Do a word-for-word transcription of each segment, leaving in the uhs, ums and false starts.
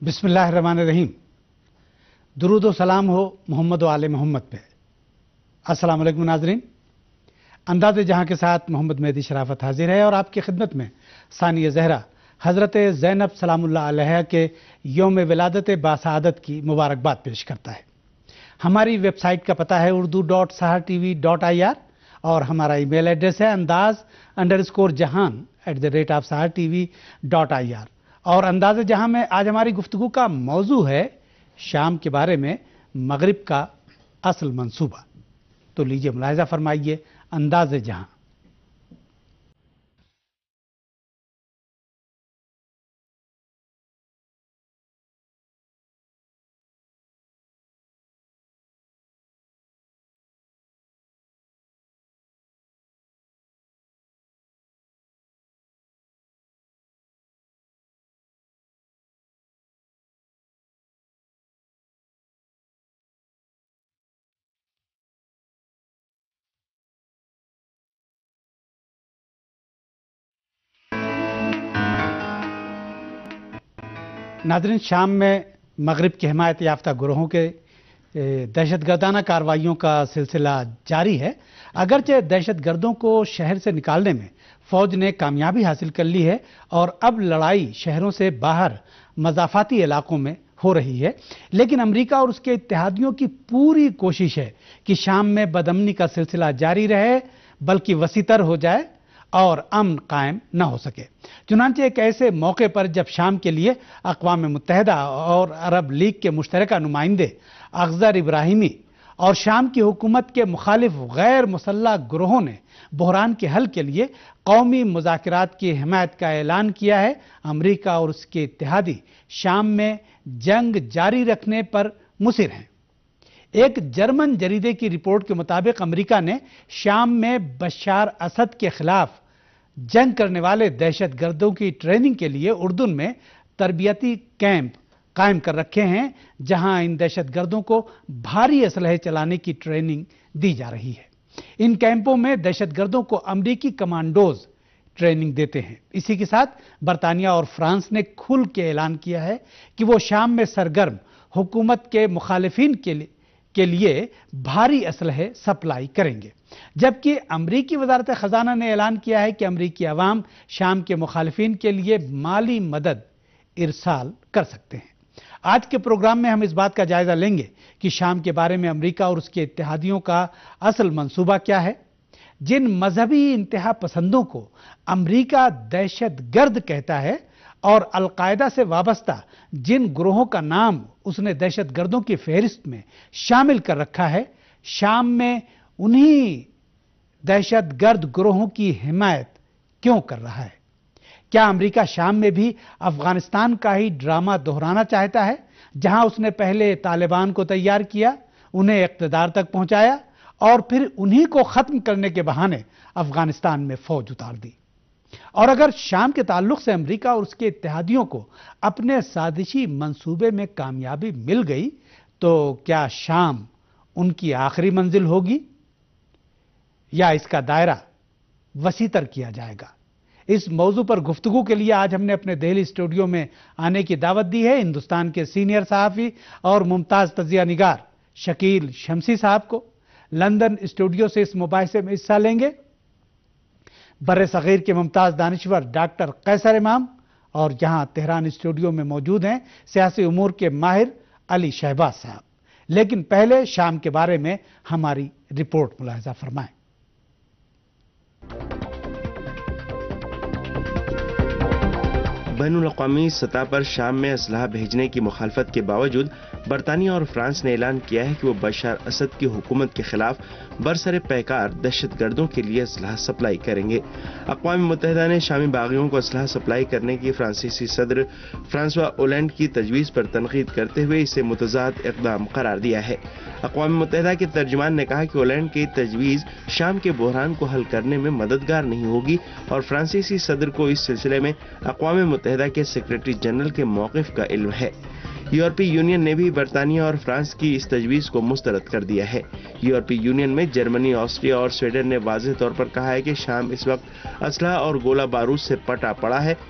बिस्मिल्लाहिर्रहमानिर्रहीम। दुरूद व सलाम हो मोहम्मद व आले मोहम्मद पे। अस्सलाम वालेकुम नाज़रीन। अंदाज़े जहां के साथ मोहम्मद मेहदी शराफत हाजिर है और आपकी खिदमत में सानिया ज़हरा हज़रत ज़ैनब सलामुल्लाह अलैहा के यौम विलादत बासआदत की मुबारकबाद पेश करता है। हमारी वेबसाइट का पता है Urdu dot Sahar T V dot I R और हमारा ईमेल एड्रेस है Andaz underscore Jahan at the rate of Sahar T V dot I R. और अंदाज़े जहां में आज हमारी गुफ्तगू का मौजू है शाम के बारे में मगरिब का असल मंसूबा। तो लीजिए मुलाहिज़ा फरमाइए अंदाज़े जहां। नाज़रीन, शाम में मगरिब के हिमायत याफ्ता गुरोहों के दहशतगर्दाना कार्रवाइयों का सिलसिला जारी है। अगरचे दहशतगर्दों को शहर से निकालने में फौज ने कामयाबी हासिल कर ली है और अब लड़ाई शहरों से बाहर मज़ाफ़ाती इलाकों में हो रही है, लेकिन अमेरिका और उसके इत्तेहादियों की पूरी कोशिश है कि शाम में बदअमनी का सिलसिला जारी रहे, बल्कि वसीतर हो जाए और अमन कायम न हो सके। चुनांचे एक ऐसे मौके पर जब शाम के लिए अक़वाम मुत्तहिदा और अरब लीग के मुश्तरका नुमाइंदे अख्ज़र इब्राहिमी और शाम की हुकूमत के मुखालिफ गैर मुसल्लह ग्रोहों ने बहरान के हल के लिए कौमी मुज़ाकरात की हिमायत का ऐलान किया है, अमेरिका और उसके इत्तेहादी शाम में जंग जारी रखने पर मुसिर हैं। एक जर्मन जरीदे की रिपोर्ट के मुताबिक अमेरिका ने शाम में बशार असद के खिलाफ जंग करने वाले दहशतगर्दों की ट्रेनिंग के लिए उर्दून में तरबियती कैंप कायम कर रखे हैं, जहां इन दहशतगर्दों को भारी असलहे चलाने की ट्रेनिंग दी जा रही है। इन कैंपों में दहशतगर्दों को अमेरिकी कमांडोज ट्रेनिंग देते हैं। इसी के साथ बरतानिया और फ्रांस ने खुल के ऐलान किया है कि वो शाम में सरगर्म हुकूमत के मुखालिफिन के लिए के लिए भारी असलहे सप्लाई करेंगे, जबकि अमरीकी वजारत खजाना ने ऐलान किया है कि अमरीकी अवाम शाम के मुखालिफिन के लिए माली मदद इरसाल कर सकते हैं। आज के प्रोग्राम में हम इस बात का जायजा लेंगे कि शाम के बारे में अमरीका और उसके इत्तेहादियों का असल मंसूबा क्या है, जिन मजहबी इंतहा पसंदों को अमरीका दहशत गर्द कहता है और अलकायदा से वाबस्ता जिन ग्रोहों का नाम उसने दहशत गर्दों की फहरिस्त में शामिल कर रखा है, शाम में उन्हीं दहशत गर्द ग्रोहों की हिमायत क्यों कर रहा है। क्या अमेरिका शाम में भी अफगानिस्तान का ही ड्रामा दोहराना चाहता है, जहां उसने पहले तालिबान को तैयार किया, उन्हें इक़्तिदार तक पहुंचाया और फिर उन्हीं को खत्म करने के बहाने अफगानिस्तान में फौज उतार दी। और अगर शाम के ताल्लुक से अमेरिका और उसके इत्तेहादियों को अपने साजिशी मंसूबे में कामयाबी मिल गई, तो क्या शाम उनकी आखिरी मंजिल होगी या इसका दायरा वसीतर किया जाएगा। इस मौजू पर गुफ्तगू के लिए आज हमने अपने दिल्ली स्टूडियो में आने की दावत दी है हिंदुस्तान के सीनियर सहाफ़ी और मुमताज़ तजिया निगार शकील शमसी साहब को। लंदन स्टूडियो से इस मुबाहिसे में हिस्सा लेंगे बर्रे सगीर के मुमताज दानिश्वर डॉक्टर कैसर इमाम और जहां तेहरान स्टूडियो में मौजूद हैं सियासी उमूर के माहिर अली शहबाज साहब। लेकिन पहले शाम के बारे में हमारी रिपोर्ट मुलाहिजा फरमाएं। बैनुल अक़वामी सतह पर शाम में असलहा भेजने की मुखालफत के बावजूद बरतानिया और फ्रांस ने ऐलान किया है कि वो बशार असद की हुकूमत के खिलाफ बरसरे पैकार दहशतगर्दों के लिए असलहा सप्लाई करेंगे। अक़वाम मुत्तहिदा ने शामी बागियों को असलहा सप्लाई करने की फ्रांसीसी सदर फ्रांसवा ओलैंड की तजवीज़ पर तनकीद करते हुए इसे मुतज़ाद इक़दाम करार दिया है। अक़वाम मुत्तहिदा के तर्जुमान ने कहा कि ओलैंड की तजवीज़ शाम के बहरान को हल करने में मददगार नहीं होगी और फ्रांसीसी सदर को इस सिलसिले में अक़वाम मुत्तहिदा के सेक्रेटरी जनरल के मौक़िफ़ का इल्म है। यूरोपीय यूनियन ने भी बरतानिया और फ्रांस की इस तजवीज़ को मुस्तरद कर दिया है। यूरोपीय यूनियन में जर्मनी, ऑस्ट्रिया और स्वीडन ने वाज़ेह तौर पर कहा है कि शाम इस वक्त असलहा और गोला बारूद से पटा पड़ा है।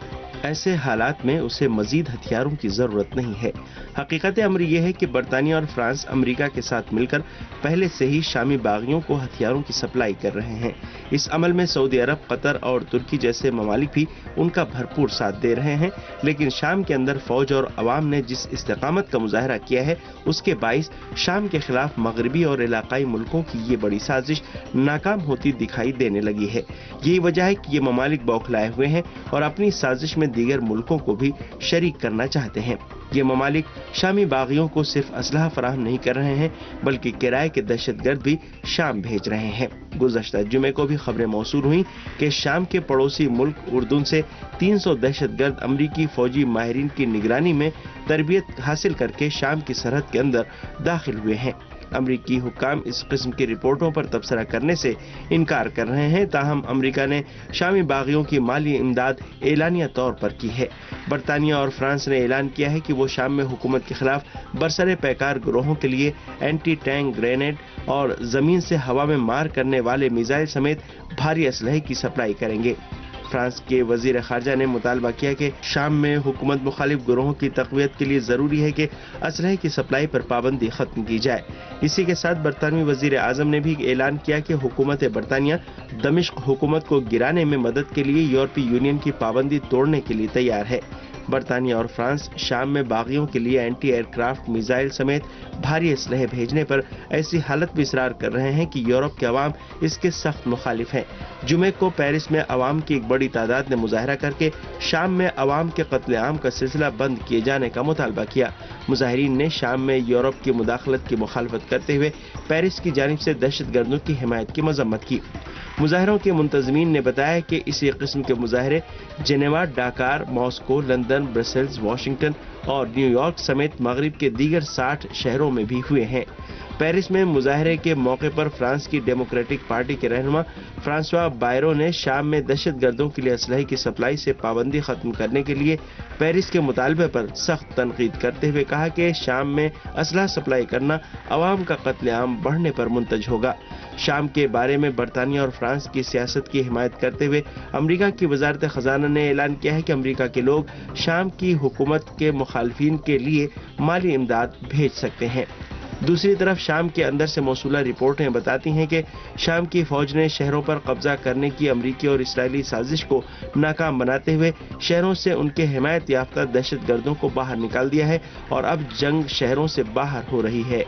ऐसे हालात में उसे मजीद हथियारों की जरूरत नहीं है। हकीकत अमर यह है कि बरतानिया और फ्रांस अमेरिका के साथ मिलकर पहले से ही शामी बागियों को हथियारों की सप्लाई कर रहे हैं। इस अमल में सऊदी अरब, कतर और तुर्की जैसे ममालिक भी उनका भरपूर साथ दे रहे हैं, लेकिन शाम के अंदर फौज और अवाम ने जिस इस्तेकामत का मुजाहरा किया है उसके बाइस शाम के खिलाफ मगरबी और इलाकाई मुल्कों की ये बड़ी साजिश नाकाम होती दिखाई देने लगी है। यही वजह है कि ये ममालिक बौखलाए हुए हैं और अपनी साजिश में दीगर मुल्कों को भी शरीक करना चाहते हैं। ये ममालिक शामी बागियों को सिर्फ असलहा फराहम नहीं कर रहे हैं बल्कि किराए के दहशतगर्द भी शाम भेज रहे हैं। गुज़श्ता जुमे को भी खबरें मौसूल हुई कि शाम के पड़ोसी मुल्क उर्दून से तीन सौ दहशतगर्द अमरीकी फौजी माहिरीन की निगरानी में तरबियत हासिल करके शाम की सरहद के अंदर दाखिल हुए हैं। अमरीकी हुक्काम इस किस्म की रिपोर्टों पर तबसरा करने से इनकार कर रहे हैं, ताहम अमरीका ने शामी बागियों की माली इमदाद एलानिया तौर पर की है। बरतानिया और फ्रांस ने ऐलान किया है कि वो शाम में हुकूमत के खिलाफ बरसरे पैकार गिरोहों के लिए एंटी टैंक ग्रेनेड और जमीन से हवा में मार करने वाले मिसाइल समेत भारी असलहे की सप्लाई करेंगे। फ्रांस के वजीर खारजा ने मुतालबा किया कि शाम में हुकूमत मुखालिफ गिरोहों की तक़वियत के लिए जरूरी है कि असलहे की सप्लाई पर पाबंदी खत्म की जाए। इसी के साथ बरतानवी वजीर आजम ने भी ऐलान किया कि हुकूमत बरतानिया दमिश्क हुकूमत को गिराने में मदद के लिए यूरोपीय यूनियन की पाबंदी तोड़ने के लिए तैयार है। बरतानिया और फ्रांस शाम में बागियों के लिए एंटी एयरक्राफ्ट मिसाइल समेत भारी असलहे भेजने पर ऐसी हालत में इसरार कर रहे हैं कि यूरोप के अवाम इसके सख्त मुखालिफ हैं। जुमे को पेरिस में अवाम की एक बड़ी तादाद ने मुजाहरा करके शाम में अवाम के कत्लेआम का सिलसिला बंद किए जाने का मुतालबा किया। मुजाहिरीन ने शाम में यूरोप की मुदाखलत की मुखालफत करते हुए पेरिस की जानिब से दहशतगर्दों की हिमायत की मजम्मत की। मुजाहरों के मुंतजमीन ने बताया कि इसी किस्म के मुजाहरे Geneva, Dakar, Moscow, London, Brussels, Washington और न्यूयॉर्क समेत मगरिब के दीगर साठ शहरों में भी हुए हैं। पेरिस में मुजाहरे के मौके पर फ्रांस की डेमोक्रेटिक पार्टी के रहनुमा फ्रांसवा बायरो ने शाम में दहशतगर्दों के लिए असलहे की सप्लाई से पाबंदी खत्म करने के लिए पेरिस के मुतालबे पर सख्त तनकीद करते हुए कहा कि शाम में असलहा सप्लाई करना अवाम का कत्लेआम बढ़ने पर मुंतज होगा। शाम के बारे में बरतानिया और फ्रांस की सियासत की हिमायत करते हुए अमरीका की वजारत खजाना ने ऐलान किया है कि अमरीका के लोग शाम की हुकूमत के मुखालफिन के लिए माली इमदाद भेज सकते हैं। दूसरी तरफ शाम के अंदर से मौसूला रिपोर्टें बताती हैं कि शाम की फौज ने शहरों पर कब्जा करने की अमरीकी और इसराइली साजिश को नाकाम बनाते हुए शहरों से उनके हिमायत याफ्ता दहशतगर्दों को बाहर निकाल दिया है और अब जंग शहरों से बाहर हो रही है।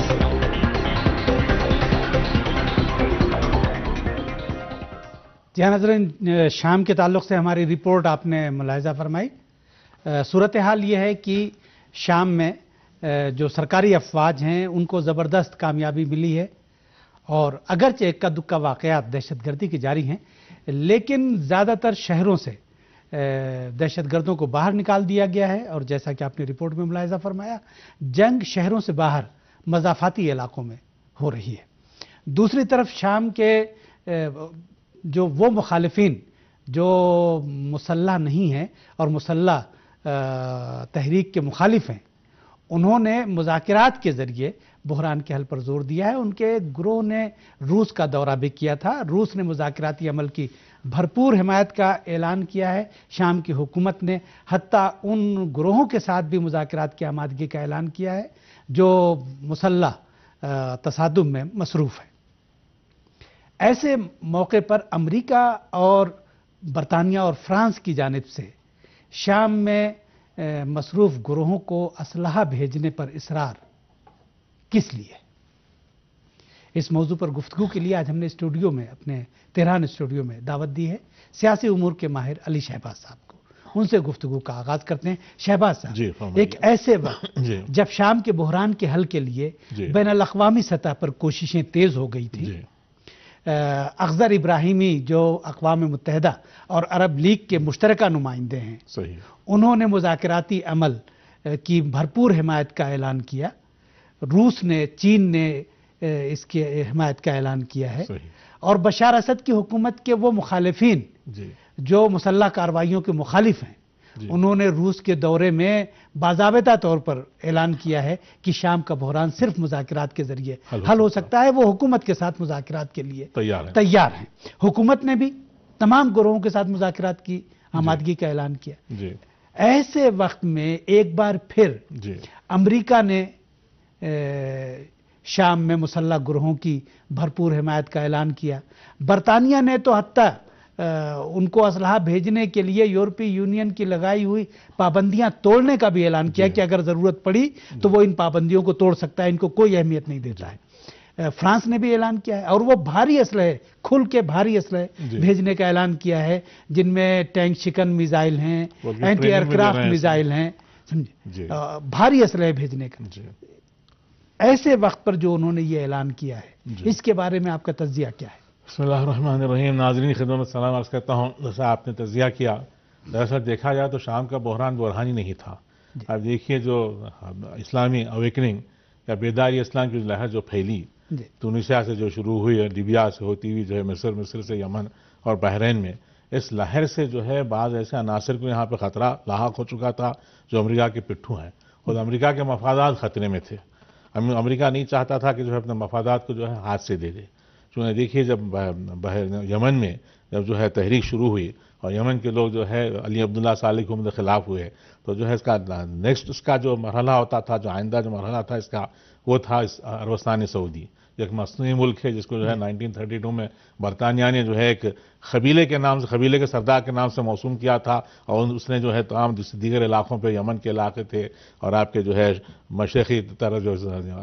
जी नाज़रीन, शाम के ताल्लुक से हमारी रिपोर्ट आपने मुलाहिजा फरमाई। सूरत हाल ये है कि शाम में जो सरकारी अफवाज हैं उनको ज़बरदस्त कामयाबी मिली है और अगरचे इक्का दुक्का वाक़यात दहशतगर्दी के जारी हैं, लेकिन ज़्यादातर शहरों से दहशतगर्दों को बाहर निकाल दिया गया है और जैसा कि आपने रिपोर्ट में मुलाहिजा फरमाया, जंग शहरों से बाहर मज़ाफ़ाती इलाकों में हो रही है। दूसरी तरफ शाम के जो वो मुखालिफिन जो मुसल्लह नहीं हैं और मुसल्लह तहरीक के मुखालिफ हैं, उन्होंने मुज़ाकिरात के ज़रिए बहरान के हल पर जोर दिया है। उनके ग्रोह ने रूस का दौरा भी किया था। रूस ने मुज़ाकिराती अमल की भरपूर हिमायत का ऐलान किया है। शाम की हुकूमत ने हत्ता उन ग्रोहों के साथ भी मुज़ाकिरात की आमादगी का ऐलान किया है जो मुसल्लह तसादुम में मसरूफ़ है। ऐसे मौके पर अमरीका और बरतानिया और फ्रांस की जानिब से शाम में मसरूफ़ ग्रोहों को असलहा भेजने पर इसरार किस लिए? इस मौजू पर गुफ्तगू के लिए आज हमने स्टूडियो में, अपने तेहरान स्टूडियो में दावत दी है सियासी उमूर के माहिर अली शहबाज साहब को। उनसे गुफ्तगू का आगाज करते हैं। शहबाज साहब, एक ऐसे वक्त जब शाम के बहरान के हल के लिए बैनुल अक़वामी सतह पर कोशिशें तेज हो गई थी, अख्ज़र इब्राहिमी जो अक़वाम मुत्तहिदा और अरब लीग के मुश्तरका नुमाइंदे हैं, सही, उन्होंने मुज़ाकिराती अमल की भरपूर हिमायत का ऐलान किया। रूस ने, चीन ने इसकी हिमायत का ऐलान किया है और बशार असद की हुकूमत के वो मुखालिफिन जो मुसल्लह कार्रवाइयों के मुखालिफ हैं, उन्होंने रूस के दौरे में बाज़ाबिता तौर पर ऐलान किया है कि शाम का बहरान सिर्फ मुज़ाकिरात के जरिए हल हो सकता है। वो हुकूमत के साथ मुज़ाकिरात के लिए तैयार है। तैयार हैं। हुकूमत ने भी तमाम गिरोहों के साथ मुज़ाकिरात की آمادگی کا اعلان کیا. جی ایسے وقت میں ایک بار پھر جی امریکہ نے شام میں مسلح گروہوں کی بھرپور حمایت کا اعلان کیا. برطانیہ نے تو حتیٰ ان کو اسلحہ بھیجنے کے لیے یورپی یونین کی لگائی ہوئی پابندیاں توڑنے کا بھی اعلان کیا کہ اگر ضرورت پڑی تو وہ ان پابندیوں کو توڑ سکتا ہے, ان کو کوئی اہمیت نہیں دیتا ہے. فرانس نے بھی اعلان کیا ہے اور وہ بھاری اسلحے, کھل کے بھاری اسلحے بھیجنے کا اعلان کیا ہے, جن میں ٹینک شکن میزائل ہیں, اینٹی ایئر کرافٹ میزائل ہیں, سمجھے, بھاری اسلحے بھیجنے کا. ایسے وقت پر جو انہوں نے یہ اعلان کیا ہے, اس کے بارے میں آپ کا تجزیہ کیا ہے؟ بسم اللہ الرحمن الرحیم. ناظرین خدمت میں سلام عرض کرتا ہوں. جیسا آپ نے تجزیہ کیا, دراصل دیکھا جائے تو شام کا بحران بحران ہی نہیں تھا. اب دیکھیے جو اسلامی اویکننگ یا بیداری اسلام کی لہر جو پھیلی, تونسیہ سے جو شروع ہوئی, لیبیا سے ہوتی ہوئی جو ہے مصر, مصر سے یمن اور بحرین میں, اس لہر سے جو ہے بعض ایسے عناصر کو یہاں پہ خطرہ لاحق ہو چکا تھا جو امریکہ کے پٹھو ہیں. خود امریکہ کے مفادات خطرے میں تھے. امریکہ نہیں چاہتا تھا کہ جو ہے اپنے مفادات کو جو ہے ہاتھ سے دے دے. چونکہ دیکھیے جب یمن میں جب جو ہے تحریک شروع ہوئی اور یمن کے لوگ جو ہے علی عبداللہ صالح کے حکومت کے خلاف ہوئے, تو جو ہے اس کا نیکسٹ اس کا جو مرحلہ ہوتا تھا, جو آئندہ جو مرحلہ تھا اس کا, وہ تھا عربستان سعودی, ایک مصنوعی ملک ہے جس کو جو ہے نائنٹین تھرٹی ٹو میں برطانیہ نے جو ہے ایک قبیلے کے نام سے, قبیلے کے سردار کے نام سے موسوم کیا تھا, اور اس نے جو ہے تمام دیگر علاقوں پہ, یمن کے علاقے تھے اور آپ کے جو ہے مشرقی طرف جو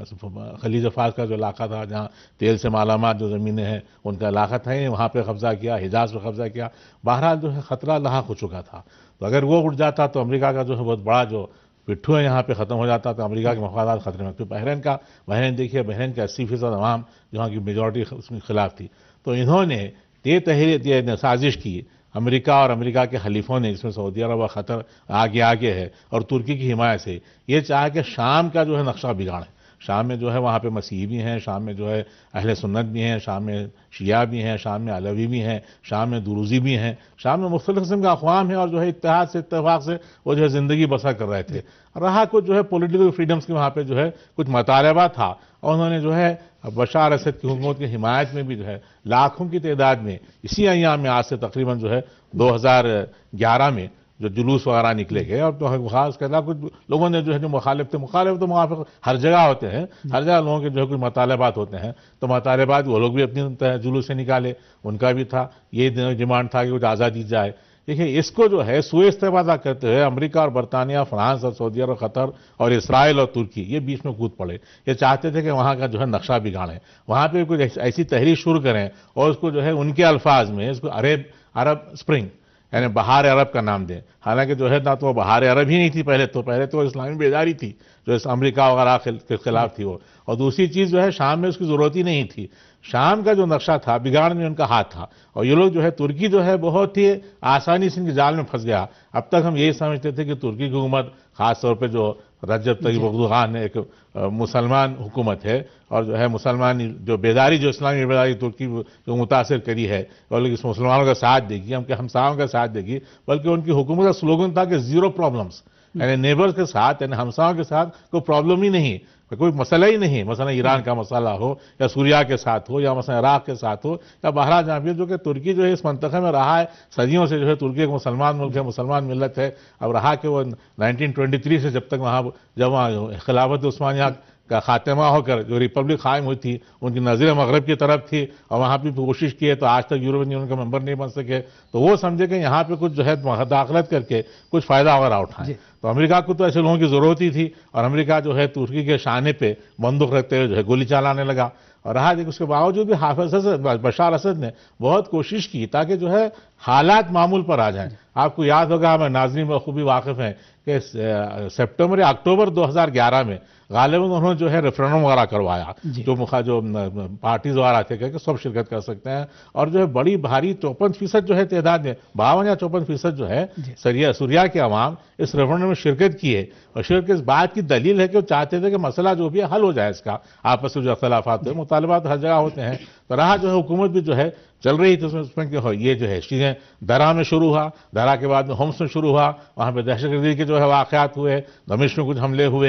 خلیج فارس کا جو علاقہ تھا جہاں تیل سے مالا مال جو زمینیں ہیں ان کا علاقہ تھا, وہاں پہ قبضہ کیا, حجاز پہ قبضہ کیا. بہرحال جو ہے خطرہ لاحق ہو چکا تھا. تو اگر وہ اٹھ جاتا تو امریکہ کا جو ہے بہت بڑا جو پٹھو ہے یہاں پہ ختم ہو جاتا, تو امریکہ کے مفادات خطرے میں. تو بحرین کا بحرین دیکھیے, بحرین کے اسی فیصد عوام جہاں کی میجورٹی اس کے خلاف تھی. تو انہوں نے یہ تحریر یہ سازش کی, امریکہ اور امریکہ کے حلیفوں نے, جس میں سعودی عرب و قطر آگے آگے ہے اور ترکی کی حمایت سے, یہ چاہا کہ شام کا جو ہے نقشہ بگاڑیں. شام میں جو ہے وہاں پہ مسیحی بھی ہیں, شام میں جو ہے اہل سنت بھی ہیں, شام میں شیعہ بھی ہیں, شام میں علوی بھی ہیں, شام میں دروزی بھی ہیں, شام میں مختلف قسم کا اقوام ہیں, اور جو ہے اتحاد سے اتفاق سے وہ جو ہے زندگی بسر کر رہے تھے. رہا کچھ جو ہے پولیٹیکل فریڈمز کے وہاں پہ جو ہے کچھ مطالبہ تھا, اور انہوں نے جو ہے بشار اسد کی حکومت کی حمایت میں بھی جو ہے لاکھوں کی تعداد میں اسی ایام میں, آج سے تقریباً جو ہے دو ہزار گیارہ میں جو جلوس وغیرہ نکلے گئے, اور تو خاص کر کچھ لوگوں نے جو ہے جو مخالف تھے, مخالف تو موافق ہر جگہ ہوتے ہیں, ہر جگہ لوگوں کے جو ہے کچھ مطالبات ہوتے ہیں, تو مطالبات وہ لوگ بھی اپنی جلوس سے نکالے, ان کا بھی تھا یہ ڈیمانڈ تھا کہ کچھ آزادی جائے. دیکھیں اس کو جو ہے سوء استفادہ کرتے ہوئے امریکہ اور برطانیہ, فرانس اور سعودی عرب, قطر اور اسرائیل اور ترکی یہ بیچ میں کود پڑے. یہ چاہتے تھے کہ وہاں کا جو ہے نقشہ بگاڑیں, وہاں پہ کچھ ایسی تحریک شروع کریں اور اس کو جو ہے ان کے الفاظ میں اس کو عرب عرب اسپرنگ یعنی بہار عرب کا نام دیں. حالانکہ جو ہے نا تو وہ بہار عرب ہی نہیں تھی پہلے, تو پہلے تو اسلامی بیداری تھی جو اس امریکہ وغیرہ کے خلاف تھی وہ. اور دوسری چیز جو ہے شام میں اس کی ضرورت ہی نہیں تھی. شام کا جو نقشہ تھا بگاڑنے میں ان کا ہاتھ تھا, اور یہ لوگ جو ہے ترکی جو ہے بہت ہی آسانی سے ان کے جال میں پھنس گیا. اب تک ہم یہی سمجھتے تھے کہ ترکی کی حکومت خاص طور پہ جو رجب طیب اردوغان ایک مسلمان حکومت ہے, اور جو ہے مسلمان جو بیداری جو اسلامی بیداری ترکی جو متاثر کری ہے, اور لیکن مسلمانوں کا ساتھ دے گی, ہم کے ہمسایوں کا ساتھ دے گی, بلکہ ان کی حکومت کا سلوگن تھا کہ زیرو پرابلمز, یعنی نیبرز کے ساتھ یعنی ہمسایوں کے ساتھ کوئی پرابلم ہی نہیں, کوئی مسئلہ ہی نہیں. مثلا ایران کا مسئلہ ہو یا سوریا کے ساتھ ہو یا مثلا عراق کے ساتھ ہو یا بہرحال جہاں بھی, جو کہ ترکی جو ہے اس منطقے میں رہا ہے صدیوں سے, جو ہے ترکی ایک مسلمان ملک ہے, مسلمان ملت ہے. اب رہا کہ وہ نائنٹین ٹوئنٹی تھری سے جب تک وہاں جب وہاں خلافت عثمانیہ کا خاتمہ ہو کر جو ریپبلک قائم ہوئی تھی, ان کی نظر مغرب کی طرف تھی, اور وہاں پہ کوشش کی ہے تو آج تک یورپین یونین کا ممبر نہیں بن سکے. تو وہ سمجھے کہ یہاں پہ کچھ جو ہے داخلت کر کے کچھ فائدہ وغیرہ اٹھائیں. تو امریکہ کو تو ایسے لوگوں کی ضرورت ہی تھی, اور امریکہ جو ہے ترکی کے شانے پہ بندوق رکھتے ہوئے جو ہے گولی چلانے لگا. اور رہا دیکھ اس کے باوجود بھی حافظ اسد بشار اسد نے بہت کوشش کی تاکہ جو ہے حالات معمول پر آ جائیں. آپ کو یاد ہوگا, ہمیں ناظرین بخوبی واقف ہیں کہ سپٹمبر یا اکتوبر دو ہزار گیارہ میں غالباً انہوں نے جو ہے ریفرنڈم وغیرہ کروایا, جو مخا جو پارٹیز وغیرہ تھے کہ سب شرکت کر سکتے ہیں, اور جو ہے بڑی بھاری چوپن فیصد جو ہے تعداد میں باون یا چوپن فیصد جو ہے سوریا کے عوام اس ریفرنڈم میں شرکت کی ہے. اور شرکت اس بات کی دلیل ہے کہ وہ چاہتے تھے کہ مسئلہ جو بھی حل ہو جائے, اس کا آپس میں جو اختلافات ہوئے, مطالبات ہر جگہ ہوتے ہیں. تو رہا جو ہے حکومت بھی جو ہے چل رہی تھی اس میں کہ یہ جو ہے چیزیں درا میں شروع ہوا, درا کے بعد میں ہومس میں شروع ہوا, وہاں پہ دہشت گردی کے جو ہے واقعات ہوئے, دمشق میں کچھ حملے ہوئے,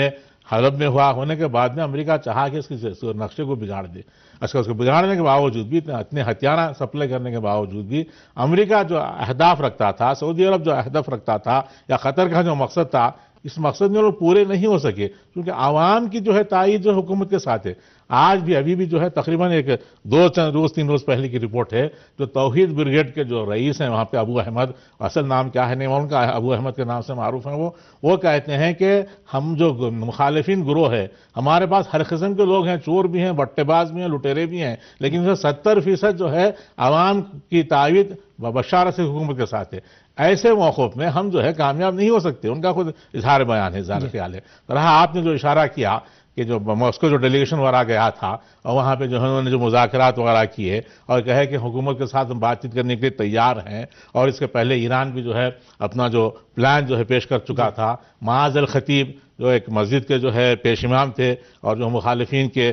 حلب میں ہوا ہونے کے بعد میں امریکہ چاہا کہ اس کے نقشے کو بگاڑ دے. اچھا اس کو بگاڑنے کے باوجود بھی اتنے ہتھیار سپلائی کرنے کے باوجود بھی امریکہ جو اہداف رکھتا تھا، سعودی عرب جو اہداف رکھتا تھا یا قطر کا جو مقصد تھا، اس مقصد میں وہ پورے نہیں ہو سکے کیونکہ عوام کی جو ہے تائید جو حکومت کے ساتھ ہے. آج بھی ابھی بھی جو ہے تقریباً ایک دو چند روز تین روز پہلے کی رپورٹ ہے، جو توحید بریگیڈ کے جو رئیس ہیں وہاں پہ ابو احمد، اصل نام کیا ہے نہیں ان کا، ابو احمد کے نام سے معروف ہیں وہ وہ کہتے ہیں کہ ہم جو مخالفین گروہ ہے ہمارے پاس ہر قسم کے لوگ ہیں، چور بھی ہیں، بٹے باز بھی ہیں، لٹیرے بھی ہیں، لیکن ستر فیصد جو ہے عوام کی تائید بشار اسد حکومت کے ساتھ ہے. ایسے موقف میں ہم جو ہے کامیاب نہیں ہو سکتے. ان کا خود اظہار بیان ہے، اظہار خیال ہے. رہا آپ نے جو اشارہ کیا کہ جو ماسکو جو ڈیلیگیشن وغیرہ گیا تھا اور وہاں پہ جو انہوں نے جو مذاکرات وغیرہ کیے اور کہے کہ حکومت کے ساتھ ہم بات چیت کرنے کے لیے تیار ہیں، اور اس کے پہلے ایران بھی جو ہے اپنا جو پلان جو ہے پیش کر چکا تھا. معاذ الخطیب جو ایک مسجد کے جو ہے پیش امام تھے اور جو مخالفین کے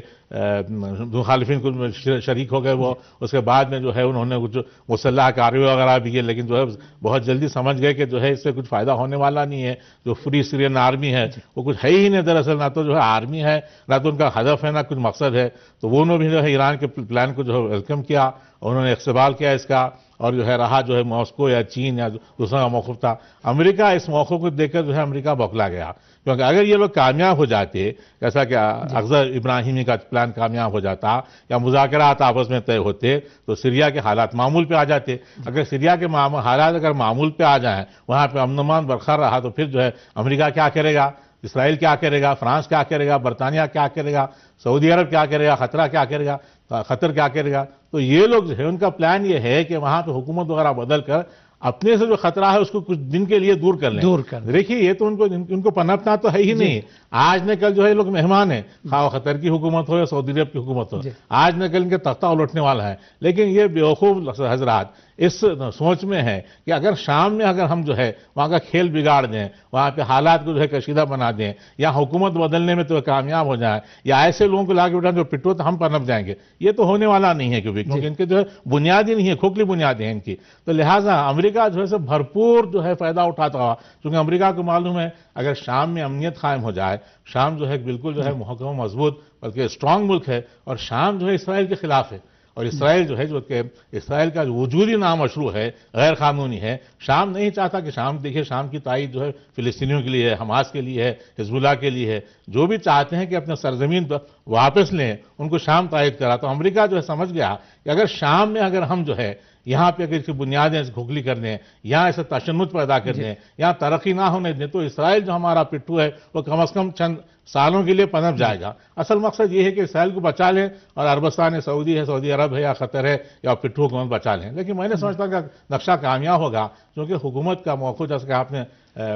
مخالفین کو شریک ہو گئے، وہ اس کے بعد میں جو ہے انہوں نے کچھ مسلح کارروائی وغیرہ بھی کی، لیکن جو ہے بہت جلدی سمجھ گئے کہ جو ہے اس سے کچھ فائدہ ہونے والا نہیں ہے. جو فری سیرین آرمی ہے وہ کچھ ہے ہی نہیں دراصل، نہ تو جو ہے آرمی ہے، نہ تو ان کا ہدف ہے، نہ کچھ مقصد ہے. تو وہ انہوں نے بھی جو ہے ایران کے پلان کو جو ہے ویلکم کیا، انہوں نے استقبال کیا اس کا، اور جو ہے رہا جو ہے ماسکو یا چین یا دوسرا کا موقف تھا. امریکہ اس موقع کو دیکھ کر جو ہے امریکہ بوکھلا گیا، کیونکہ اگر یہ لوگ کامیاب ہو جاتے، جیسا کہ اخذر ابراہیمی کا پلان کامیاب ہو جاتا یا مذاکرات آپس میں طے ہوتے تو سیریا کے حالات معمول پہ آ جاتے. اگر سیریا کے حالات اگر معمول پہ آ جائیں، وہاں پہ امن و امان برقرار رہا، تو پھر جو ہے امریکہ کیا کرے گا، اسرائیل کیا کرے گا، فرانس کیا کرے گا، برطانیہ کیا کرے گا، سعودی عرب کیا کرے گا، خطرہ کیا کرے گا، قطر کیا کرے گا. تو یہ لوگ جو ہے ان کا پلان یہ ہے کہ وہاں پہ حکومت وغیرہ بدل کر اپنے سے جو خطرہ ہے اس کو کچھ دن کے لیے دور کر لیں. دور کر دیکھیے یہ تو ان کو ان کو پنپنا تو ہے ہی نہیں. آج نے کل جو ہے لوگ مہمان ہیں، خواہ قطر کی حکومت ہو یا سعودی عرب کی حکومت ہو، آج نے کل ان کے تختہ الٹنے والا ہے. لیکن یہ بیوقوف حضرات اس سوچ میں ہے کہ اگر شام میں اگر ہم جو ہے وہاں کا کھیل بگاڑ دیں، وہاں پہ حالات کو جو ہے کشیدہ بنا دیں، یا حکومت بدلنے میں تو کامیاب ہو جائیں، یا ایسے لوگوں کو لا کے بٹھائیں جو پٹو تو ہم پنپ جائیں گے، یہ تو ہونے والا نہیں ہے. کیونکہ ان کے جو ہے بنیادی نہیں ہے، کھوکھلی بنیادیں ہیں ان کی. تو لہٰذا امریکہ جو ہے بھرپور جو ہے فائدہ اٹھاتا ہوا، کیونکہ امریکہ کو معلوم ہے اگر شام میں امنیت قائم ہو جائے، شام جو ہے بالکل جو ہے محکم و مضبوط بلکہ اسٹرانگ ملک ہے، اور شام جو ہے اسرائیل کے خلاف ہے، اور اسرائیل جو ہے جو کہ اسرائیل کا وجودی نامشروع ہے، غیر قانونی ہے. شام نہیں چاہتا کہ شام دیکھیں، شام کی تائید جو ہے فلسطینیوں کے لیے ہے، حماس کے لیے ہے، حزب اللہ کے لیے ہے. جو بھی چاہتے ہیں کہ اپنے سرزمین پر واپس لیں ان کو شام تائید کرا. تو امریکہ جو ہے سمجھ گیا کہ اگر شام میں اگر ہم جو ہے یہاں پہ اگر اس کی بنیادیں کھوکھلی کر دیں، یہاں ایسے تشنج پیدا کر دیں، یہاں ترقی نہ ہونے دیں، تو اسرائیل جو ہمارا پٹھو ہے وہ کم از کم چند سالوں کے لیے پنپ جائے گا. اصل مقصد یہ ہے کہ اسرائیل کو بچا لیں، اور عربستان سعودی ہے، سعودی عرب ہے یا قطر ہے یا پٹھو حکومت بچا لیں. لیکن میں نے سمجھتا کہ نقشہ کامیاب ہوگا، کیونکہ حکومت کا موقف جیسا کہ آپ نے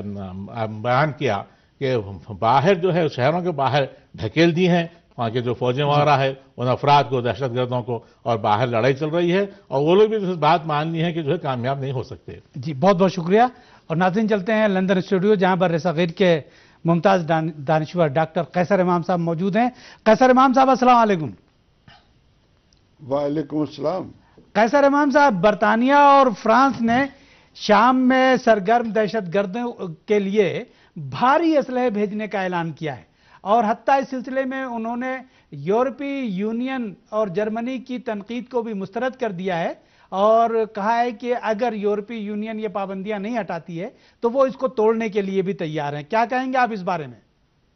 بیان کیا کہ باہر جو ہے شہروں کے باہر ڈھکیل دی ہیں وہاں کے جو فوجیں وغیرہ ہے ان افراد کو، دہشت گردوں کو، اور باہر لڑائی چل رہی ہے، اور وہ لوگ بھی اس بات مان لی ہیں کہ جو ہے کامیاب نہیں ہو سکتے. جی بہت بہت شکریہ. اور ناظرین چلتے ہیں لندن اسٹوڈیو، جہاں پر صغیر کے ممتاز دانشور ڈاکٹر قیصر امام صاحب موجود ہیں. قیصر امام صاحب السلام علیکم. وعلیکم السلام. قیصر امام صاحب، برطانیہ اور فرانس نے شام میں سرگرم دہشت گردوں کے لیے بھاری اسلحے بھیجنے کا اعلان کیا ہے، اور حتیٰ اس سلسلے میں انہوں نے یورپی یونین اور جرمنی کی تنقید کو بھی مسترد کر دیا ہے، اور کہا ہے کہ اگر یورپی یونین یہ پابندیاں نہیں ہٹاتی ہے تو وہ اس کو توڑنے کے لیے بھی تیار ہیں. کیا کہیں گے آپ اس بارے میں؟